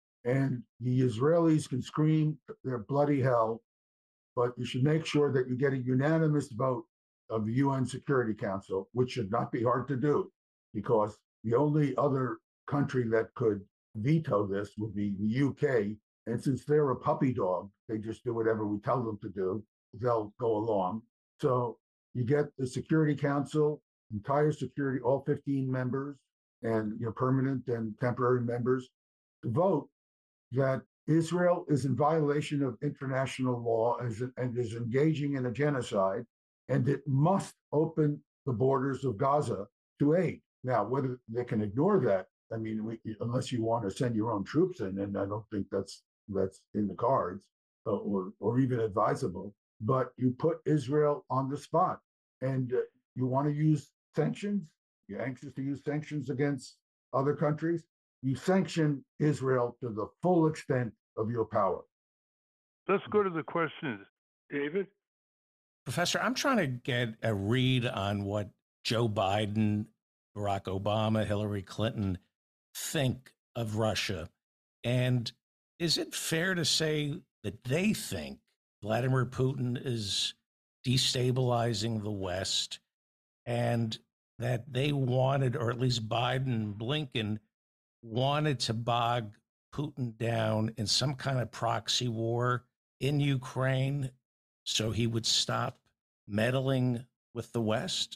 And the Israelis can scream their bloody hell, but you should make sure that you get a unanimous vote of the U N Security Council, which should not be hard to do, because the only other country that could veto this would be the U K. And since they're a puppy dog, they just do whatever we tell them to do. They'll go along. So you get the Security Council, entire security, all fifteen members, and you know, permanent and temporary members, to vote that Israel is in violation of international law and, and is engaging in a genocide, and it must open the borders of Gaza to aid. Now, whether they can ignore that, I mean, we, unless you want to send your own troops in, and I don't think that's that's in the cards, uh, or or even advisable. But you put Israel on the spot, and uh, you want to use sanctions. You're anxious to use sanctions against other countries. You sanction Israel to the full extent of your power. Let's go to the questions, David. Professor, I'm trying to get a read on what Joe Biden, Barack Obama, Hillary Clinton think of Russia. And is it fair to say that they think Vladimir Putin is destabilizing the West, and that they wanted, or at least Biden and Blinken wanted to bog Putin down in some kind of proxy war in Ukraine so he would stop meddling with the West?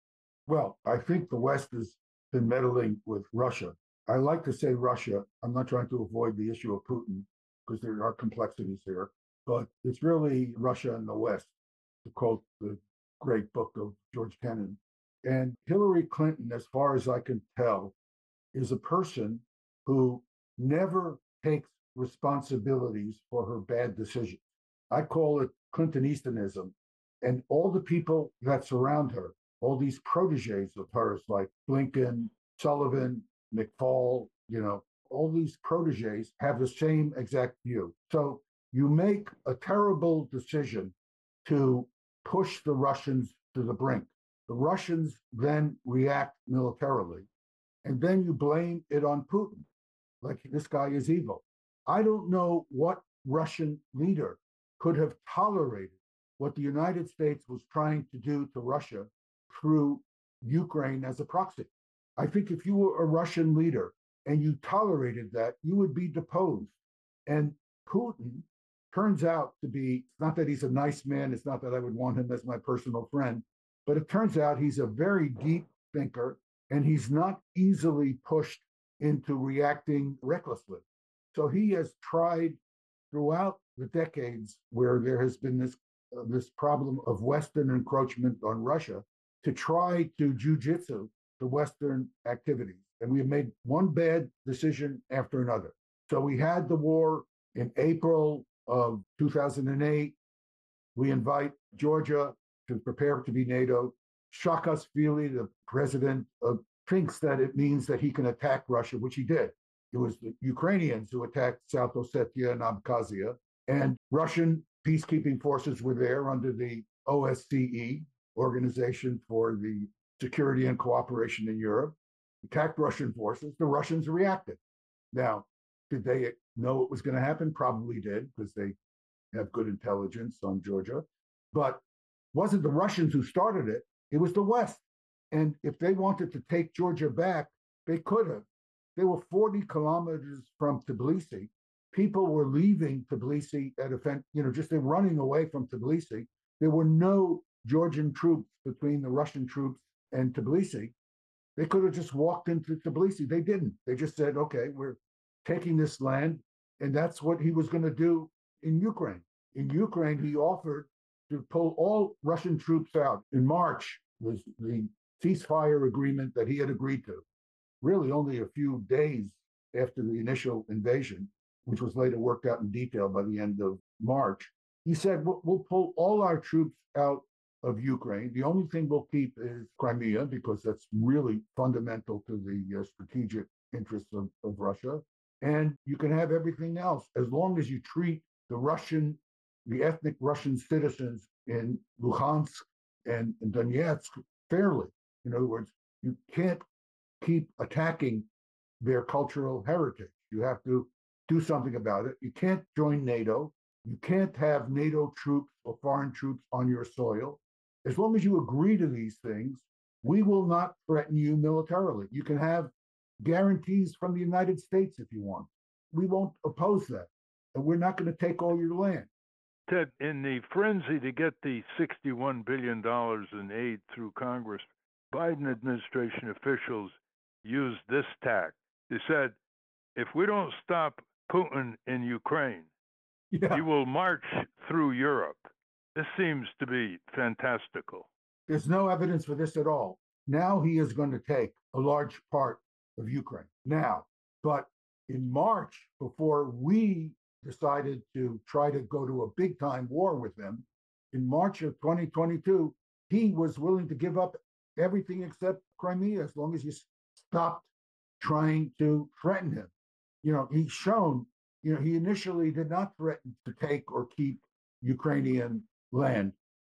Well, I think the West has been meddling with Russia. I like to say Russia. I'm not trying to avoid the issue of Putin because there are complexities here, but it's really Russia and the West, to quote the great book of George Kennan. And Hillary Clinton, as far as I can tell, is a person who never takes responsibilities for her bad decisions. I call it Clintonistanism. And all the people that surround her, all these proteges of hers, like Blinken, Sullivan, McFaul, you know, all these proteges have the same exact view. So you make a terrible decision to push the Russians to the brink. The Russians then react militarily, and then you blame it on Putin, like this guy is evil. I don't know what Russian leader could have tolerated what the United States was trying to do to Russia through Ukraine as a proxy. I think if you were a Russian leader and you tolerated that, you would be deposed. And Putin turns out to be, not that he's a nice man, it's not that I would want him as my personal friend, but it turns out he's a very deep thinker and he's not easily pushed into reacting recklessly. So he has tried throughout the decades where there has been this, uh, this problem of Western encroachment on Russia to try to jujitsu the Western activities. And we have made one bad decision after another. So we had the war in April of two thousand eight. We invite Georgia to prepare to be NATO. Saakashvili, the president, uh, thinks that it means that he can attack Russia, which he did. It was the Ukrainians who attacked South Ossetia and Abkhazia, and Russian peacekeeping forces were there under the O S C E, Organization for the Security and Cooperation in Europe, attacked Russian forces. The Russians reacted. Now, did they know it was going to happen? Probably did, because they have good intelligence on Georgia. But wasn't the Russians who started it, it was the West. And if they wanted to take Georgia back, they could have. They were forty kilometers from Tbilisi. People were leaving Tbilisi at a, you know, just they're running away from Tbilisi. There were no Georgian troops between the Russian troops and Tbilisi. They could have just walked into Tbilisi. They didn't. They just said, okay, we're taking this land. And that's what he was going to do in Ukraine. In Ukraine, he offered to pull all Russian troops out. In March was the ceasefire agreement that he had agreed to, really only a few days after the initial invasion, which was later worked out in detail by the end of March. He said, we'll, we'll pull all our troops out of Ukraine. The only thing we'll keep is Crimea, because that's really fundamental to the uh, strategic interests of, of Russia. And you can have everything else as long as you treat the Russian, the ethnic Russian citizens in Luhansk and, and Donetsk fairly. In other words, you can't keep attacking their cultural heritage. You have to do something about it. You can't join NATO. You can't have NATO troops or foreign troops on your soil. As long as you agree to these things, we will not threaten you militarily. You can have guarantees from the United States if you want. We won't oppose that. And we're not going to take all your land. Ted, in the frenzy to get the sixty-one billion dollars in aid through Congress, Biden administration officials used this tack. They said, if we don't stop Putin in Ukraine, Yeah. he will march through Europe. This seems to be fantastical. There's no evidence for this at all. Now he is going to take a large part of Ukraine. Now, but in March, before we decided to try to go to a big time war with them, in March of twenty twenty-two, he was willing to give up everything except Crimea as long as you stopped trying to threaten him. You know, he's shown, you know, he initially did not threaten to take or keep Ukrainian land.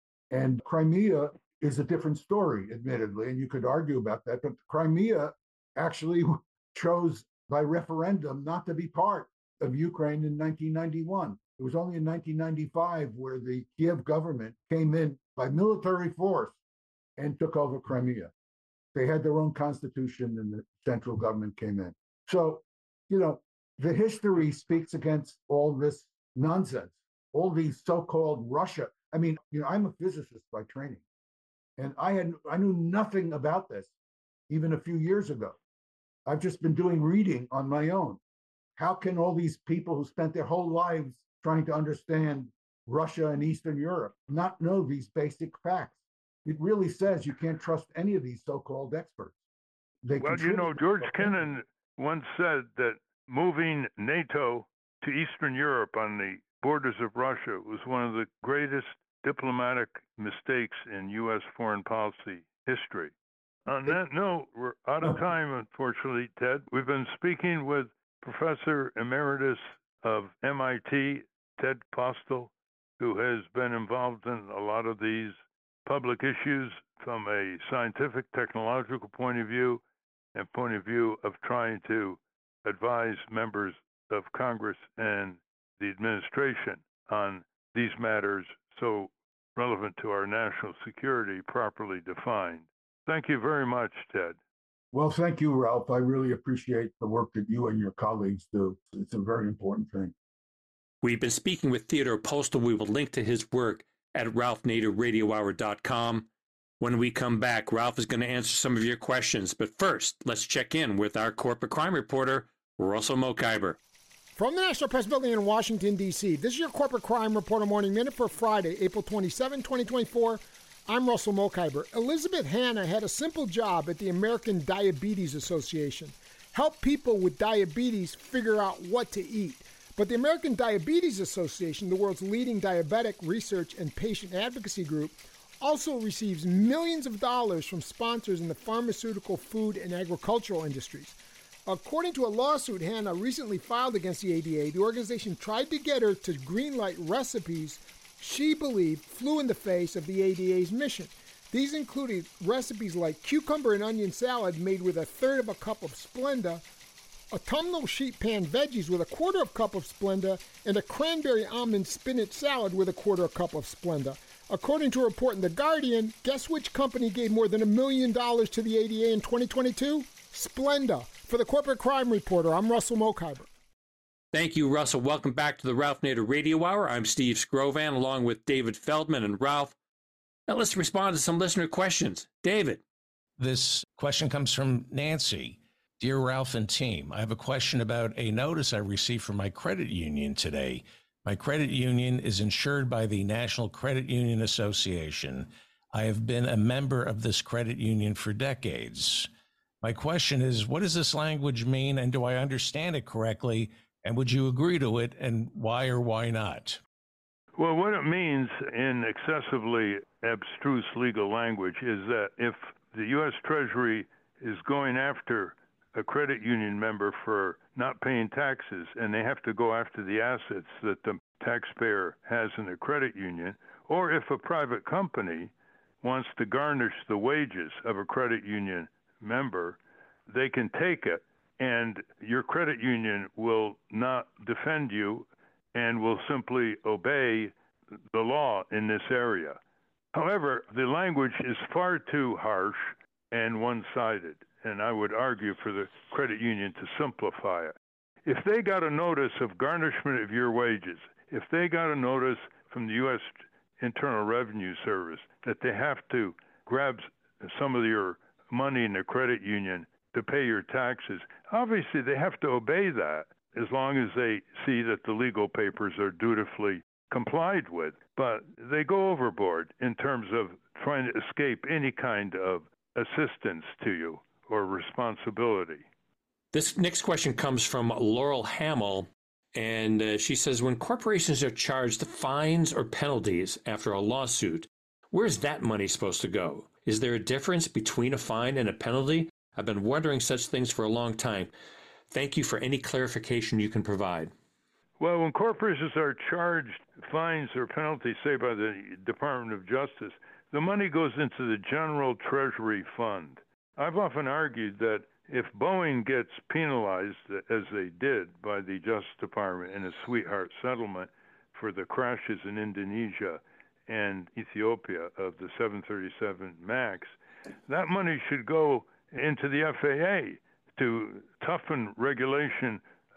And Crimea is a different story, admittedly, and you could argue about that. But Crimea actually chose by referendum not to be part of Ukraine in nineteen ninety-one. It was only in nineteen ninety-five where the Kiev government came in by military force and took over Crimea. They had their own constitution and the central government came in. So, you know, the history speaks against all this nonsense, all these so-called Russia. I mean, you know, I'm a physicist by training, and I had I knew nothing about this even a few years ago. I've just been doing reading on my own. How can all these people who spent their whole lives trying to understand Russia and Eastern Europe not know these basic facts? It really says you can't trust any of these so-called experts. They well, you know, contribute- George Kennan once said that moving NATO to Eastern Europe on the borders of Russia was one of the greatest diplomatic mistakes in U S foreign policy history. On that note, we're out of time, unfortunately, Ted. We've been speaking with Professor Emeritus of M I T, Ted Postel, who has been involved in a lot of these public issues from a scientific, technological point of view and point of view of trying to advise members of Congress and the administration on these matters so relevant to our national security, properly defined. Thank you very much, Ted. Well, thank you, Ralph. I really appreciate the work that you and your colleagues do. It's a very important thing. We've been speaking with Theodore Postel. We will link to his work at ralph nader radio hour dot com. When we come back, Ralph is going to answer some of your questions. But first, let's check in with our corporate crime reporter, Russell Mokhiber. From the National Press Building in Washington, D C, this is your Corporate Crime Reporter Morning Minute for Friday, April twenty-seventh, twenty twenty-four. I'm Russell Mokhiber. Elizabeth Hanna had a simple job at the American Diabetes Association. Help people with diabetes figure out what to eat. But the American Diabetes Association, the world's leading diabetic research and patient advocacy group, also receives millions of dollars from sponsors in the pharmaceutical, food, and agricultural industries. According to a lawsuit Hanna recently filed against the A D A, the organization tried to get her to greenlight recipes she believed flew in the face of the A D A's mission. These included recipes like cucumber and onion salad made with a third of a cup of Splenda, autumnal sheet pan veggies with a quarter of a cup of Splenda, and a cranberry almond spinach salad with a quarter of a cup of Splenda. According to a report in The Guardian, guess which company gave more than a million dollars to the A D A in twenty twenty-two? Splenda. For the Corporate Crime Reporter, I'm Russell Mokhiber. Thank you, Russell. Welcome back to the Ralph Nader Radio Hour. I'm Steve Scrovan, along with David Feldman and Ralph. Now let's respond to some listener questions. David. This question comes from Nancy. Dear Ralph and team, I have a question about a notice I received from my credit union today. My credit union is insured by the National Credit Union Association. I have been a member of this credit union for decades. My question is, what does this language mean, and do I understand it correctly? And would you agree to it, and why or why not? Well, what it means in excessively abstruse legal language is that if the U S Treasury is going after a credit union member for not paying taxes, and they have to go after the assets that the taxpayer has in the credit union, or if a private company wants to garnish the wages of a credit union member, they can take it, and your credit union will not defend you and will simply obey the law in this area. However, the language is far too harsh and one-sided, and I would argue for the credit union to simplify it. If they got a notice of garnishment of your wages, if they got a notice from the U S Internal Revenue Service that they have to grab some of your money in the credit union to pay your taxes, obviously they have to obey that as long as they see that the legal papers are dutifully complied with. But they go overboard in terms of trying to escape any kind of assistance to you or responsibility. This next question comes from Laurel Hamill, and uh, she says, when corporations are charged fines or penalties after a lawsuit, where's that money supposed to go? Is there a difference between a fine and a penalty? I've been wondering such things for a long time. Thank you for any clarification you can provide. Well, when corporations are charged fines or penalties, say by the Department of Justice, the money goes into the General Treasury Fund. I've often argued that if Boeing gets penalized, as they did by the Justice Department in a sweetheart settlement for the crashes in Indonesia and Ethiopia of the seven thirty-seven MAX, that money should go into the F A A to toughen regulation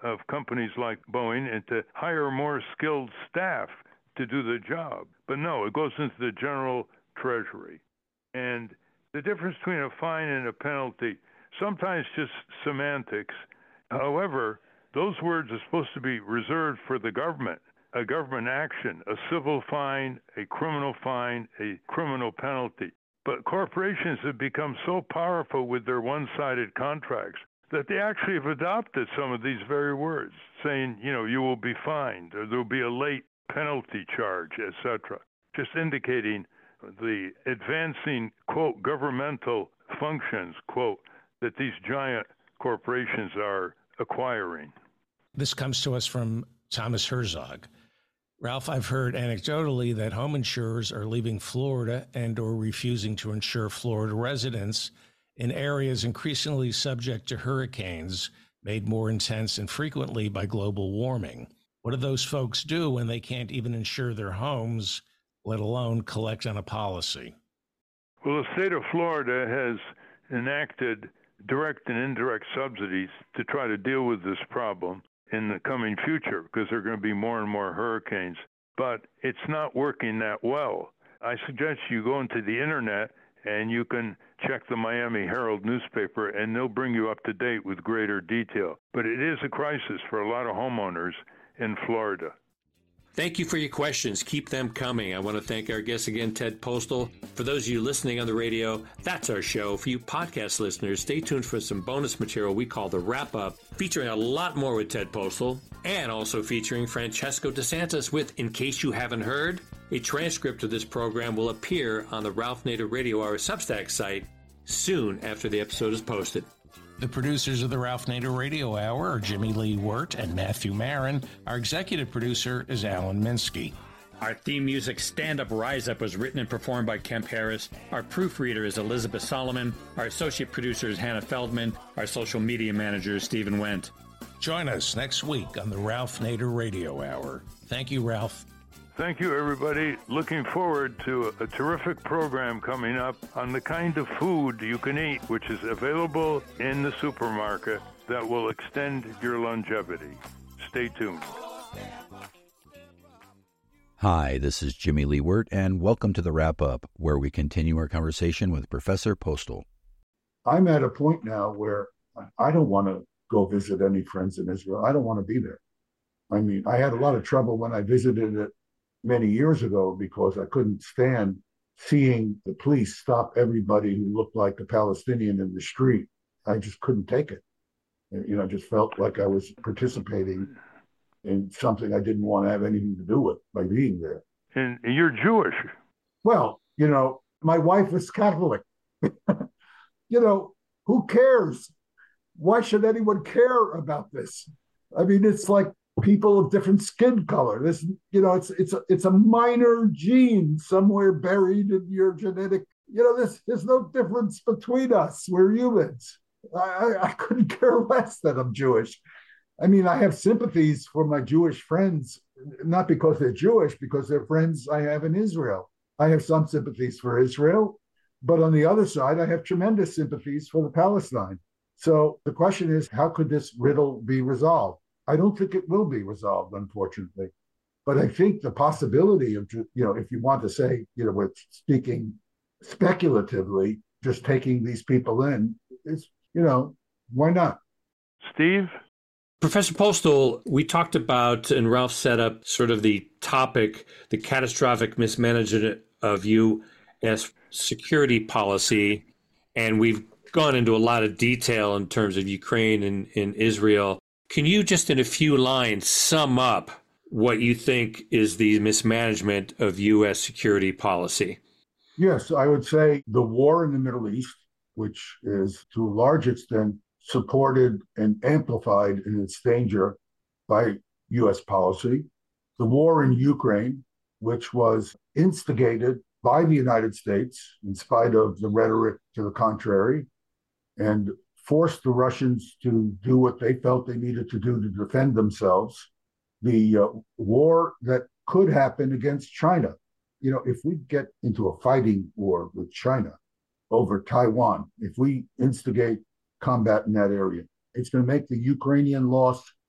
of companies like Boeing and to hire more skilled staff to do the job. But no, it goes into the general treasury. And the difference between a fine and a penalty, sometimes just semantics. However, those words are supposed to be reserved for the government, a government action, a civil fine, a criminal fine, a criminal penalty. But corporations have become so powerful with their one-sided contracts that they actually have adopted some of these very words, saying, you know, you will be fined, or there will be a late penalty charge, et cetera, just indicating the advancing, quote, governmental functions, quote, that these giant corporations are acquiring. This comes to us from Thomas Herzog. Ralph, I've heard anecdotally that home insurers are leaving Florida and or refusing to insure Florida residents in areas increasingly subject to hurricanes, made more intense and frequently by global warming. What do those folks do when they can't even insure their homes, let alone collect on a policy? Well, the state of Florida has enacted direct and indirect subsidies to try to deal with this problem in the coming future, because there are going to be more and more hurricanes. But it's not working that well. I suggest you go into the internet and you can check the Miami Herald newspaper, and they'll bring you up to date with greater detail. But it is a crisis for a lot of homeowners in Florida. Thank you for your questions. Keep them coming. I want to thank our guest again, Ted Postal. For those of you listening on the radio, that's our show. For you podcast listeners, stay tuned for some bonus material we call the Wrap Up, featuring a lot more with Ted Postal, and also featuring Francesco DeSantis with In Case You Haven't Heard. A transcript of this program will appear on the Ralph Nader Radio Hour Substack site soon after the episode is posted. The producers of the Ralph Nader Radio Hour are Jimmy Lee Wirt and Matthew Marin. Our executive producer is Alan Minsky. Our theme music, Stand Up, Rise Up, was written and performed by Kemp Harris. Our proofreader is Elizabeth Solomon. Our associate producer is Hannah Feldman. Our social media manager is Stephen Wendt. Join us next week on the Ralph Nader Radio Hour. Thank you, Ralph. Thank you, everybody. Looking forward to a terrific program coming up on the kind of food you can eat, which is available in the supermarket, that will extend your longevity. Stay tuned. Hi, this is Jimmy Lee Wirt, and welcome to the Wrap-Up, where we continue our conversation with Professor Postal. I'm at a point now where I don't want to go visit any friends in Israel. I don't want to be there. I mean, I had a lot of trouble when I visited it many years ago because I couldn't stand seeing the police stop everybody who looked like a Palestinian in the street. I just couldn't take it. You know, I just felt like I was participating in something I didn't want to have anything to do with by being there. And you're Jewish. Well, you know, my wife is Catholic. You know, who cares? Why should anyone care about this? I mean, it's like people of different skin color. This, you know, it's it's a, it's a minor gene somewhere buried in your genetic. You know, this there's no difference between us. We're humans. I, I, I couldn't care less that I'm Jewish. I mean, I have sympathies for my Jewish friends, not because they're Jewish, because they're friends I have in Israel. I have some sympathies for Israel, but on the other side, I have tremendous sympathies for the Palestine. So the question is, how could this riddle be resolved? I don't think it will be resolved, unfortunately. But I think the possibility of, you know, if you want to say, you know, we're speaking speculatively, just taking these people in, is, you know, why not? Steve? Professor Postal, we talked about, and Ralph set up sort of the topic, the catastrophic mismanagement of U S security policy, and we've gone into a lot of detail in terms of Ukraine and, and Israel. Can you just in a few lines sum up what you think is the mismanagement of U S security policy? Yes, I would say the war in the Middle East, which is to a large extent supported and amplified in its danger by U S policy. The war in Ukraine, which was instigated by the United States, in spite of the rhetoric to the contrary, and forced the Russians to do what they felt they needed to do to defend themselves. The uh, war that could happen against China. You know, if we get into a fighting war with China over Taiwan, if we instigate combat in that area, it's going to make the Ukrainian loss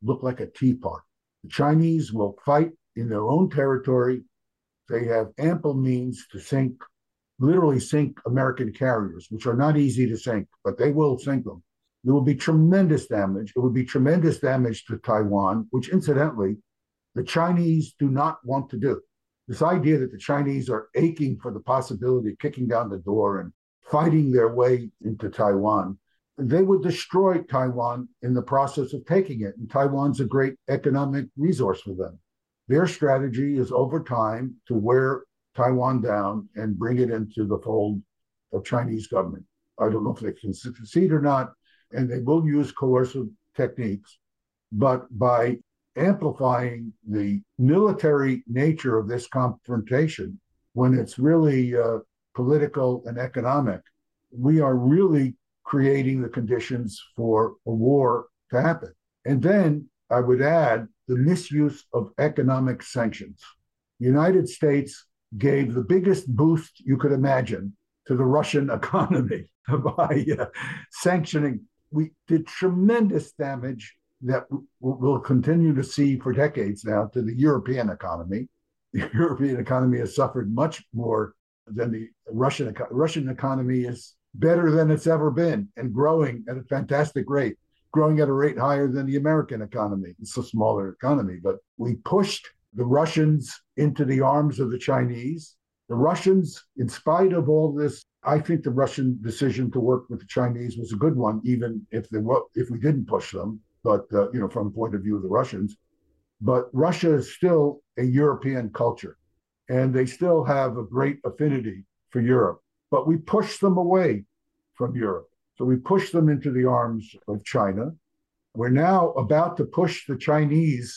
look like a teapot. The Chinese will fight in their own territory. They have ample means to sink, literally sink American carriers, which are not easy to sink, but they will sink them. There will be tremendous damage. It would be tremendous damage to Taiwan, which incidentally, the Chinese do not want to do. This idea that the Chinese are aching for the possibility of kicking down the door and fighting their way into Taiwan, they would destroy Taiwan in the process of taking it. And Taiwan's a great economic resource for them. Their strategy is over time to wear Taiwan down and bring it into the fold of Chinese government. I don't know if they can succeed or not, and they will use coercive techniques, but by amplifying the military nature of this confrontation, when it's really uh, political and economic, we are really creating the conditions for a war to happen. And then I would add the misuse of economic sanctions. The United States gave the biggest boost you could imagine to the Russian economy by uh, sanctioning. We did tremendous damage that we'll continue to see for decades now to the European economy. The European economy has suffered much more than the Russian economy. Russian economy is better than it's ever been and growing at a fantastic rate, growing at a rate higher than the American economy. It's a smaller economy, but we pushed the Russians into the arms of the Chinese. The Russians, in spite of all this, I think the Russian decision to work with the Chinese was a good one, even if they were, if we didn't push them. But uh, you know, from the point of view of the Russians, but Russia is still a European culture, and they still have a great affinity for Europe. But we pushed them away from Europe, so we pushed them into the arms of China. We're now about to push the Chinese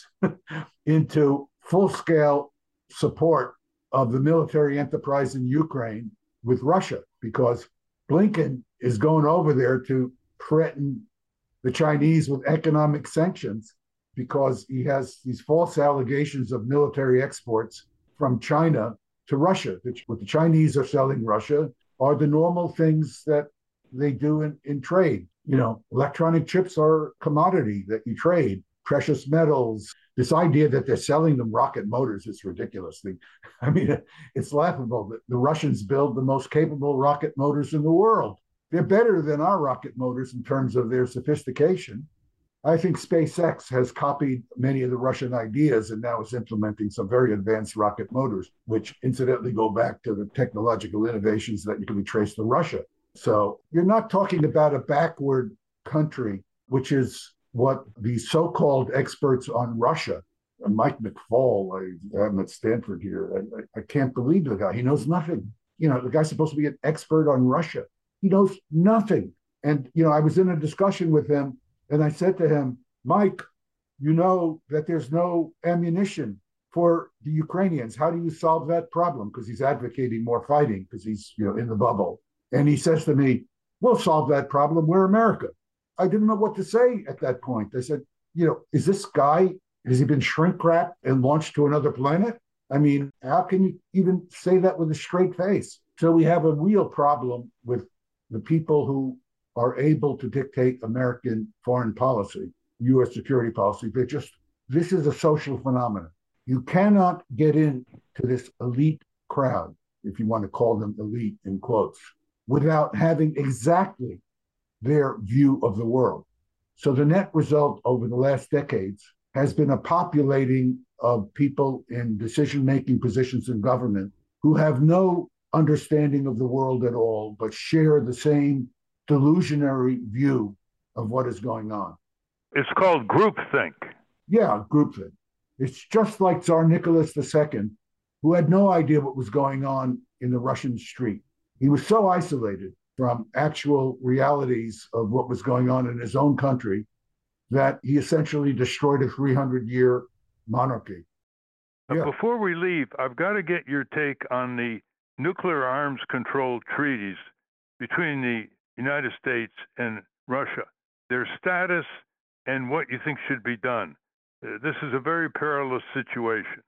into full-scale support of the military enterprise in Ukraine with Russia, because Blinken is going over there to threaten the Chinese with economic sanctions because he has these false allegations of military exports from China to Russia. What the Chinese are selling Russia are the normal things that they do in, in trade. You know, electronic chips are a commodity that you trade, precious metals. This idea that they're selling them rocket motors is ridiculous. I mean, it's laughable that the Russians build the most capable rocket motors in the world. They're better than our rocket motors in terms of their sophistication. I think SpaceX has copied many of the Russian ideas and now is implementing some very advanced rocket motors, which incidentally go back to the technological innovations that you can be traced to Russia. So you're not talking about a backward country, which is what the so-called experts on Russia, Mike McFaul, I, I'm at Stanford here, I, I can't believe the guy. He knows nothing. You know, the guy's supposed to be an expert on Russia. He knows nothing. And, you know, I was in a discussion with him and I said to him, Mike, you know that there's no ammunition for the Ukrainians. How do you solve that problem? Because he's advocating more fighting because he's, you know, in the bubble. And he says to me, we'll solve that problem. We're America. I didn't know what to say at that point. I said, you know, is this guy, has he been shrink wrapped and launched to another planet? I mean, how can you even say that with a straight face? So we have a real problem with the people who are able to dictate American foreign policy, U S security policy. They're just, this is a social phenomenon. You cannot get into this elite crowd, if you want to call them elite in quotes, without having exactly their view of the world. So the net result over the last decades has been a populating of people in decision-making positions in government who have no understanding of the world at all, but share the same delusionary view of what is going on. It's called groupthink. Yeah, groupthink. It's just like Tsar Nicholas the Second, who had no idea what was going on in the Russian street. He was so isolated from actual realities of what was going on in his own country that he essentially destroyed a three hundred year monarchy. Yeah. Before we leave, I've got to get your take on the nuclear arms control treaties between the United States and Russia, their status, and what you think should be done. Uh, this is a very perilous situation.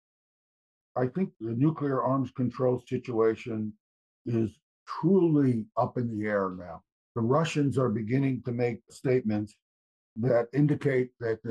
I think the nuclear arms control situation is truly up in the air now. The Russians are beginning to make statements that indicate that they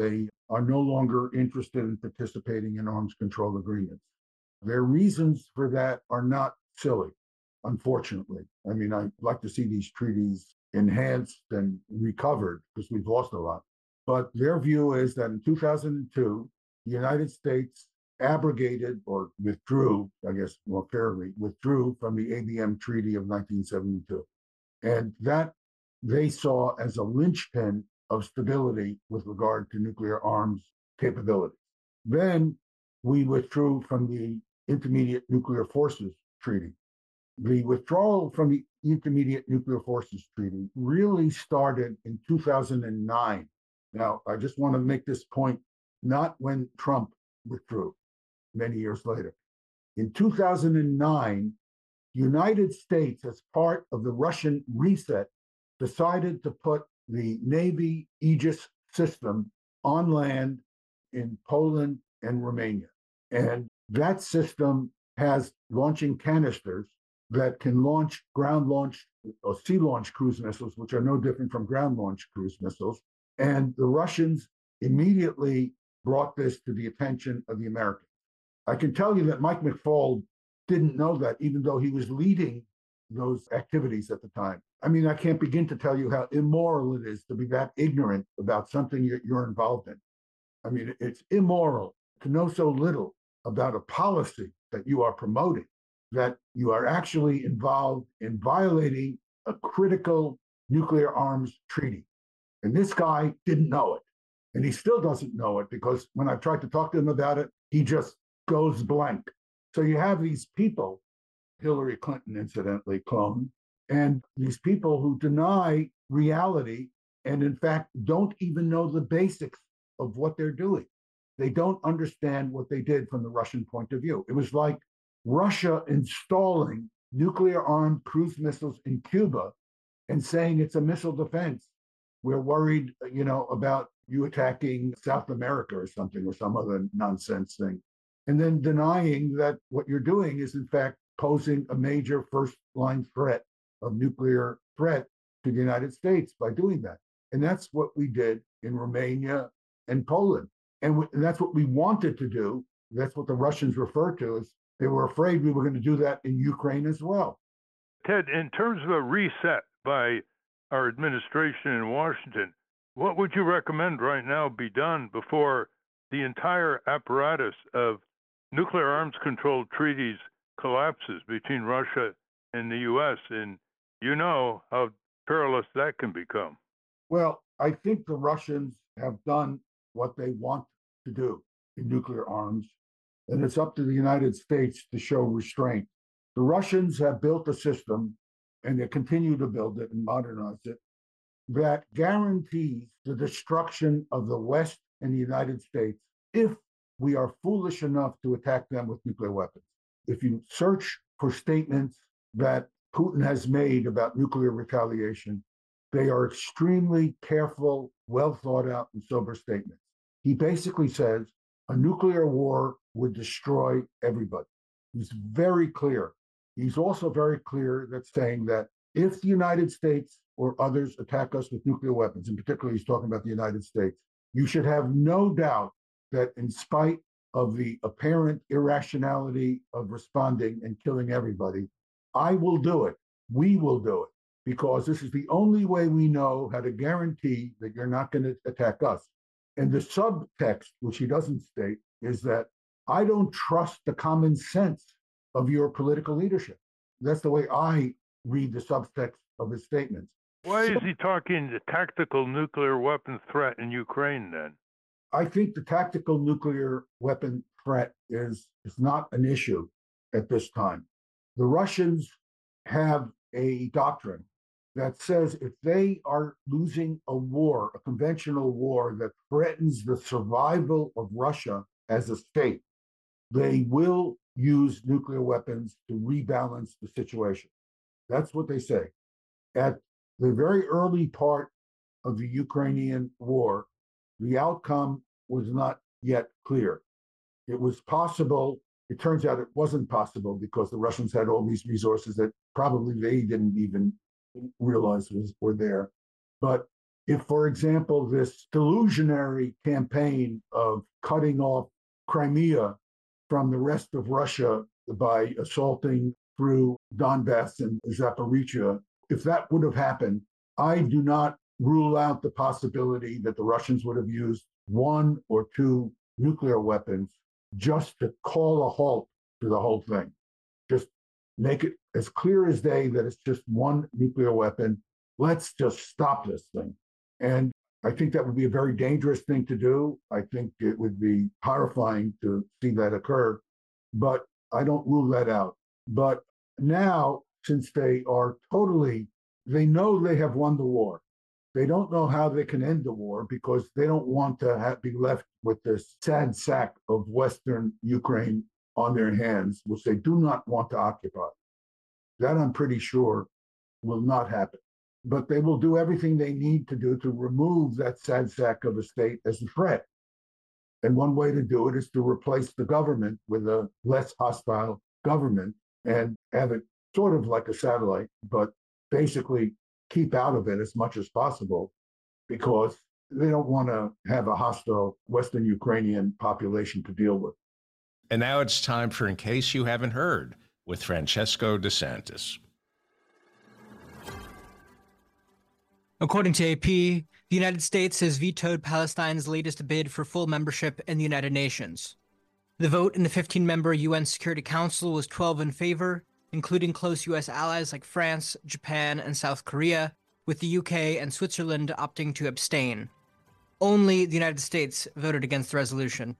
are no longer interested in participating in arms control agreements. Their reasons for that are not silly, unfortunately. I mean, I'd like to see these treaties enhanced and recovered because we've lost a lot. But their view is that in two thousand two, the United States abrogated or withdrew, I guess more fairly, withdrew from the A B M Treaty of nineteen seventy-two. And that they saw as a linchpin of stability with regard to nuclear arms capabilities. Then we withdrew from the Intermediate Nuclear Forces Treaty. The withdrawal from the Intermediate Nuclear Forces Treaty really started in two thousand nine. Now, I just want to make this point, not when Trump withdrew many years later. In two thousand nine, the United States, as part of the Russian reset, decided to put the Navy Aegis system on land in Poland and Romania. And that system has launching canisters that can launch ground launch or sea launch cruise missiles, which are no different from ground launch cruise missiles. And the Russians immediately brought this to the attention of the Americans. I can tell you that Mike McFaul didn't know that, even though he was leading those activities at the time. I mean, I can't begin to tell you how immoral it is to be that ignorant about something you're, you're involved in. I mean, it's immoral to know so little about a policy that you are promoting, that you are actually involved in violating a critical nuclear arms treaty. And this guy didn't know it. And he still doesn't know it because when I've tried to talk to him about it, he just goes blank. So you have these people, Hillary Clinton incidentally cloned, and these people who deny reality and in fact don't even know the basics of what they're doing. They don't understand what they did from the Russian point of view. It was like Russia installing nuclear armed cruise missiles in Cuba and saying it's a missile defense. We're worried, you know, about you attacking South America or something or some other nonsense thing. And then denying that what you're doing is in fact posing a major first line threat of nuclear threat to the United States by doing that. And that's what we did in Romania and Poland. And, we, and that's what we wanted to do. That's what the Russians refer to as they were afraid we were going to do that in Ukraine as well. Ted, in terms of a reset by our administration in Washington, what would you recommend right now be done before the entire apparatus of nuclear arms control treaties collapses between Russia and the U S? And you know how perilous that can become. Well, I think the Russians have done what they want to do in nuclear arms, and it's up to the United States to show restraint. The Russians have built a system, and they continue to build it and modernize it, that guarantees the destruction of the West and the United States if we are foolish enough to attack them with nuclear weapons. If you search for statements that Putin has made about nuclear retaliation, they are extremely careful, well thought out, and sober statements. He basically says a nuclear war would destroy everybody. He's very clear. He's also very clear that saying that if the United States or others attack us with nuclear weapons, in particular, he's talking about the United States, you should have no doubt that in spite of the apparent irrationality of responding and killing everybody, I will do it. We will do it, because this is the only way we know how to guarantee that you're not going to attack us. And the subtext, which he doesn't state, is that I don't trust the common sense of your political leadership. That's the way I read the subtext of his statements. Why So- is he talking the tactical nuclear weapon threat in Ukraine then? I think the tactical nuclear weapon threat is, is not an issue at this time. The Russians have a doctrine that says if they are losing a war, a conventional war that threatens the survival of Russia as a state, they will use nuclear weapons to rebalance the situation. That's what they say. At the very early part of the Ukrainian war, the outcome was not yet clear. It was possible. It turns out it wasn't possible because the Russians had all these resources that probably they didn't even realize was, were there. But If, for example, this delusionary campaign of cutting off Crimea from the rest of Russia by assaulting through Donbass and Zaporizhia, if that would have happened, I do not rule out the possibility that the Russians would have used one or two nuclear weapons just to call a halt to the whole thing. Just make it as clear as day that it's just one nuclear weapon. Let's just stop this thing. And I think that would be a very dangerous thing to do. I think it would be horrifying to see that occur, but I don't rule that out. But now, since they are totally, they know they have won the war. They don't know how they can end the war because they don't want to have, be left with this sad sack of Western Ukraine on their hands, which they do not want to occupy. That I'm pretty sure will not happen. But they will do everything they need to do to remove that sad sack of a state as a threat. And one way to do it is to replace the government with a less hostile government and have it sort of like a satellite, but basically keep out of it as much as possible because they don't want to have a hostile Western Ukrainian population to deal with. And now it's time for In Case You Haven't Heard with Francesco DeSantis. According to A P, the United States has vetoed Palestine's latest bid for full membership in the United Nations. The vote in the fifteen-member U N Security Council was twelve in favor, including close U S allies like France, Japan, and South Korea, with the U K and Switzerland opting to abstain. Only the United States voted against the resolution.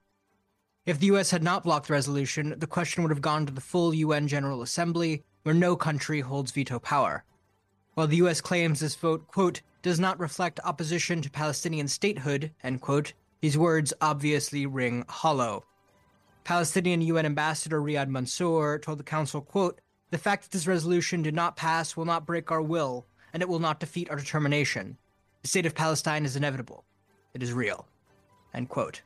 If the U S had not blocked the resolution, the question would have gone to the full U N General Assembly, where no country holds veto power. While the U S claims this vote, quote, does not reflect opposition to Palestinian statehood, end quote, these words obviously ring hollow. Palestinian U N Ambassador Riyad Mansour told the council, quote, the fact that this resolution did not pass will not break our will, and it will not defeat our determination. The state of Palestine is inevitable. It is real, end quote.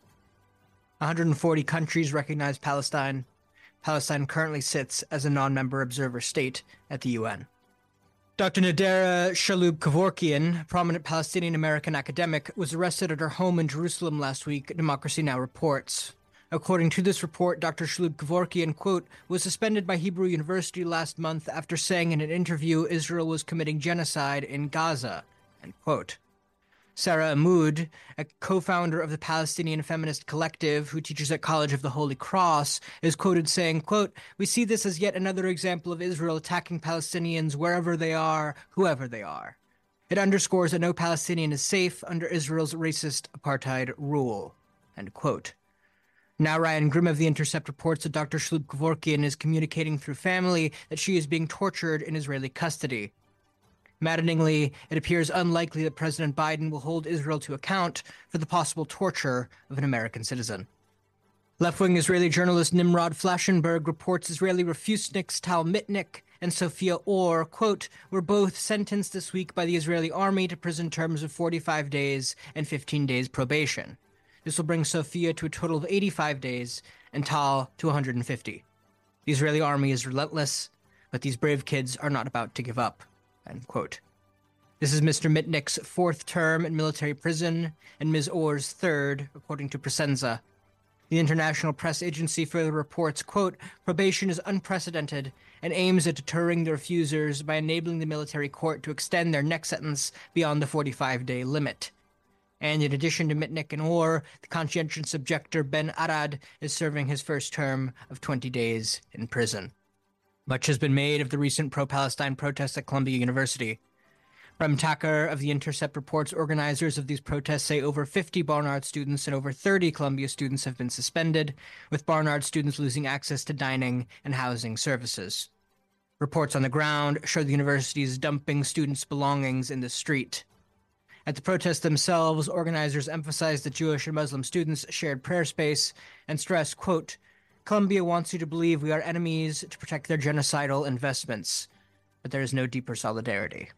one hundred forty countries recognize Palestine. Palestine currently sits as a non-member observer state at the U N. Doctor Nadera Shalhoub-Kevorkian, a prominent Palestinian-American academic, was arrested at her home in Jerusalem last week, Democracy Now! Reports. According to this report, Doctor Shalhoub-Kevorkian, quote, was suspended by Hebrew University last month after saying in an interview Israel was committing genocide in Gaza, end quote. Sarah Amoud, a co-founder of the Palestinian Feminist Collective who teaches at College of the Holy Cross, is quoted saying, quote, we see this as yet another example of Israel attacking Palestinians wherever they are, whoever they are. It underscores that no Palestinian is safe under Israel's racist apartheid rule, end quote. Now Ryan Grimm of The Intercept reports that Doctor Shalhoub-Kevorkian is communicating through family that she is being tortured in Israeli custody. Maddeningly, it appears unlikely that President Biden will hold Israel to account for the possible torture of an American citizen. Left-wing Israeli journalist Nimrod Flashenberg reports Israeli refuseniks Tal Mitnick and Sophia Orr, quote, were both sentenced this week by the Israeli army to prison terms of forty-five days and fifteen days probation. This will bring Sophia to a total of eighty-five days and Tal to one hundred fifty. The Israeli army is relentless, but these brave kids are not about to give up. End quote. This is Mister Mitnick's fourth term in military prison and Miz Orr's third, according to Presenza. The International Press Agency further reports, quote, probation is unprecedented and aims at deterring the refusers by enabling the military court to extend their next sentence beyond the forty-five day limit. And in addition to Mitnick and Orr, the conscientious objector Ben Arad is serving his first term of twenty days in prison. Much has been made of the recent pro-Palestine protests at Columbia University. Rem Tacker of The Intercept reports organizers of these protests say over fifty Barnard students and over thirty Columbia students have been suspended, with Barnard students losing access to dining and housing services. Reports on the ground show the university is dumping students' belongings in the street. At the protests themselves, organizers emphasized that Jewish and Muslim students shared prayer space and stressed, quote, Columbia wants you to believe we are enemies to protect their genocidal investments, but there is no deeper solidarity.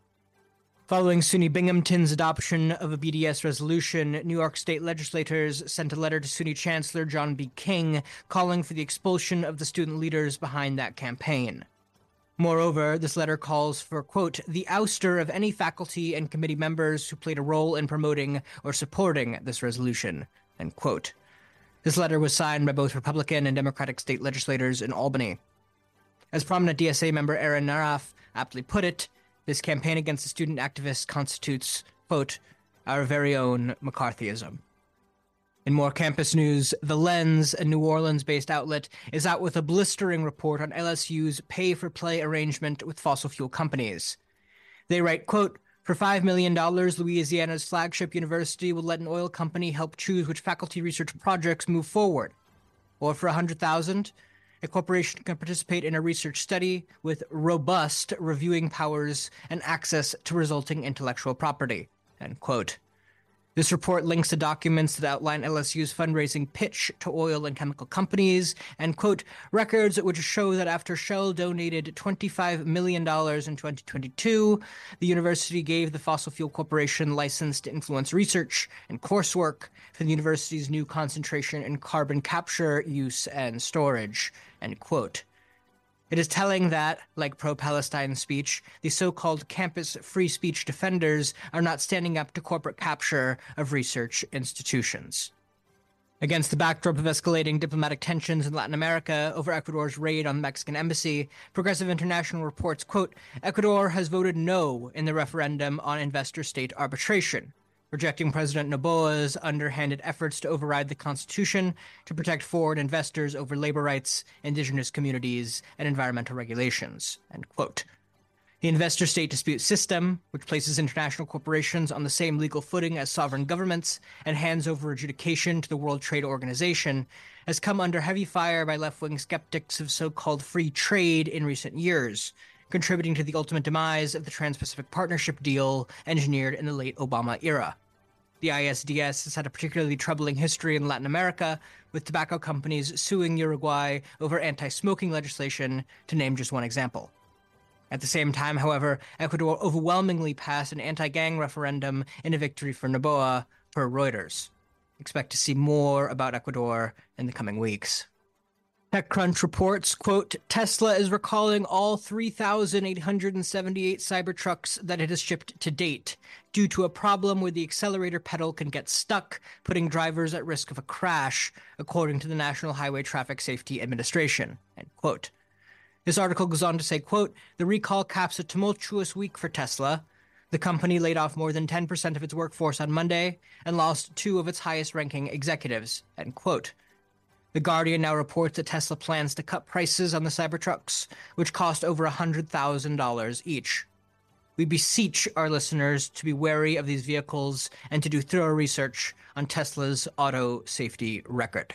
Following SUNY Binghamton's adoption of a B D S resolution, New York state legislators sent a letter to SUNY Chancellor John B. King calling for the expulsion of the student leaders behind that campaign. Moreover, this letter calls for, quote, the ouster of any faculty and committee members who played a role in promoting or supporting this resolution, end quote. This letter was signed by both Republican and Democratic state legislators in Albany. As prominent D S A member Aaron Naraf aptly put it, this campaign against the student activists constitutes, quote, our very own McCarthyism. In more campus news, The Lens, a New Orleans-based outlet, is out with a blistering report on L S U's pay-for-play arrangement with fossil fuel companies. They write, quote, for five million dollars, Louisiana's flagship university will let an oil company help choose which faculty research projects move forward. Or for one hundred thousand dollars, a corporation can participate in a research study with robust reviewing powers and access to resulting intellectual property, end quote. This report links to documents that outline L S U's fundraising pitch to oil and chemical companies and, quote, records which show that after Shell donated twenty-five million dollars in twenty twenty-two, the university gave the fossil fuel corporation license to influence research and coursework for the university's new concentration in carbon capture, use, and storage, end quote. It is telling that, like pro-Palestine speech, the so-called campus free speech defenders are not standing up to corporate capture of research institutions. Against the backdrop of escalating diplomatic tensions in Latin America over Ecuador's raid on the Mexican embassy, Progressive International reports, quote, Ecuador has voted no in the referendum on investor-state arbitration, rejecting President Noboa's underhanded efforts to override the Constitution to protect foreign investors over labor rights, indigenous communities, and environmental regulations, end quote. The investor-state dispute system, which places international corporations on the same legal footing as sovereign governments and hands over adjudication to the World Trade Organization, has come under heavy fire by left-wing skeptics of so-called free trade in recent years, contributing to the ultimate demise of the Trans-Pacific Partnership deal engineered in the late Obama era. The I S D S has had a particularly troubling history in Latin America, with tobacco companies suing Uruguay over anti-smoking legislation, to name just one example. At the same time, however, Ecuador overwhelmingly passed an anti-gang referendum in a victory for Noboa, per Reuters. Expect to see more about Ecuador in the coming weeks. TechCrunch reports, quote, Tesla is recalling all three thousand eight hundred seventy-eight Cybertrucks that it has shipped to date due to a problem where the accelerator pedal can get stuck, putting drivers at risk of a crash, according to the National Highway Traffic Safety Administration, end quote. This article goes on to say, quote, the recall caps a tumultuous week for Tesla. The company laid off more than ten percent of its workforce on Monday and lost two of its highest-ranking executives, end quote. The Guardian now reports that Tesla plans to cut prices on the Cybertrucks, which cost over one hundred thousand dollars each. We beseech our listeners to be wary of these vehicles and to do thorough research on Tesla's auto safety record.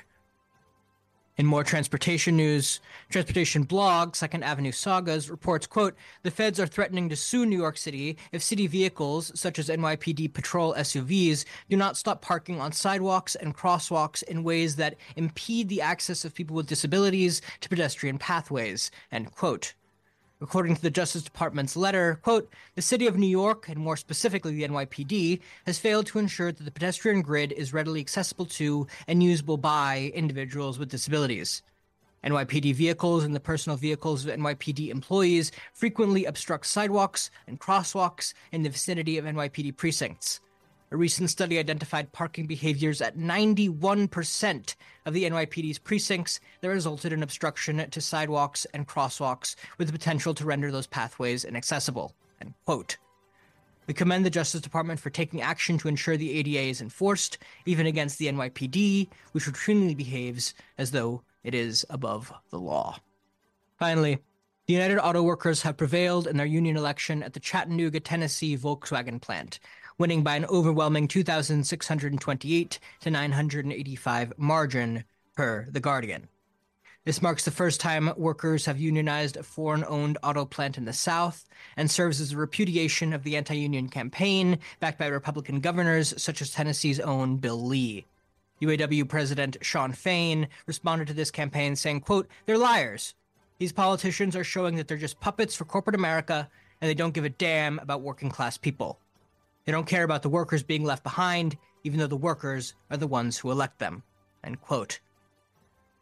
In more transportation news, transportation blog Second Avenue Sagas reports, quote, the feds are threatening to sue New York City if city vehicles, such as N Y P D patrol S U Vs, do not stop parking on sidewalks and crosswalks in ways that impede the access of people with disabilities to pedestrian pathways, end quote. According to the Justice Department's letter, quote, the city of New York, and more specifically the N Y P D, has failed to ensure that the pedestrian grid is readily accessible to and usable by individuals with disabilities. N Y P D vehicles and the personal vehicles of N Y P D employees frequently obstruct sidewalks and crosswalks in the vicinity of N Y P D precincts. A recent study identified parking behaviors at ninety-one percent of the N Y P D's precincts that resulted in obstruction to sidewalks and crosswalks with the potential to render those pathways inaccessible, end quote. We commend the Justice Department for taking action to ensure the A D A is enforced, even against the N Y P D, which routinely behaves as though it is above the law. Finally, the United Auto Workers have prevailed in their union election at the Chattanooga, Tennessee Volkswagen plant, winning by an overwhelming two thousand six hundred twenty-eight to nine hundred eighty-five margin, per The Guardian. This marks the first time workers have unionized a foreign-owned auto plant in the South and serves as a repudiation of the anti-union campaign backed by Republican governors such as Tennessee's own Bill Lee. U A W President Shawn Fain responded to this campaign saying, quote, they're liars. These politicians are showing that they're just puppets for corporate America and they don't give a damn about working-class people. They don't care about the workers being left behind, even though the workers are the ones who elect them, end quote.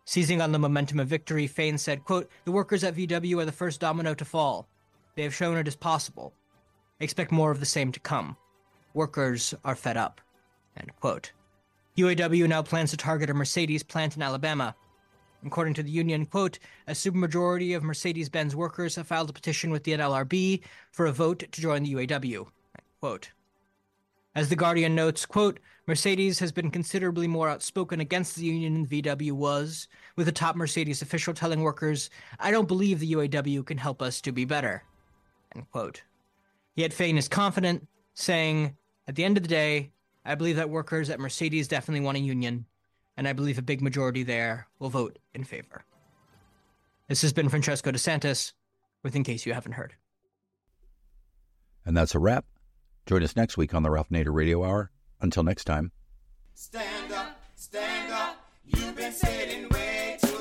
Seizing on the momentum of victory, Fain said, quote, "The workers at V W are the first domino to fall. They have shown it is possible. Expect more of the same to come. Workers are fed up." End quote. U A W now plans to target a Mercedes plant in Alabama. According to the union, quote, "A supermajority of Mercedes-Benz workers have filed a petition with the N L R B for a vote to join the U A W." End quote. As The Guardian notes, quote, "Mercedes has been considerably more outspoken against the union than V W was, with a top Mercedes official telling workers, 'I don't believe the U A W can help us to be better.'" End quote. Yet Fain is confident, saying, "At the end of the day, I believe that workers at Mercedes definitely want a union, and I believe a big majority there will vote in favor." This has been Francesco DeSantis with In Case You Haven't Heard. And that's a wrap. Join us next week on the Ralph Nader Radio Hour. Until next time. Stand up, stand up. You've been sitting way too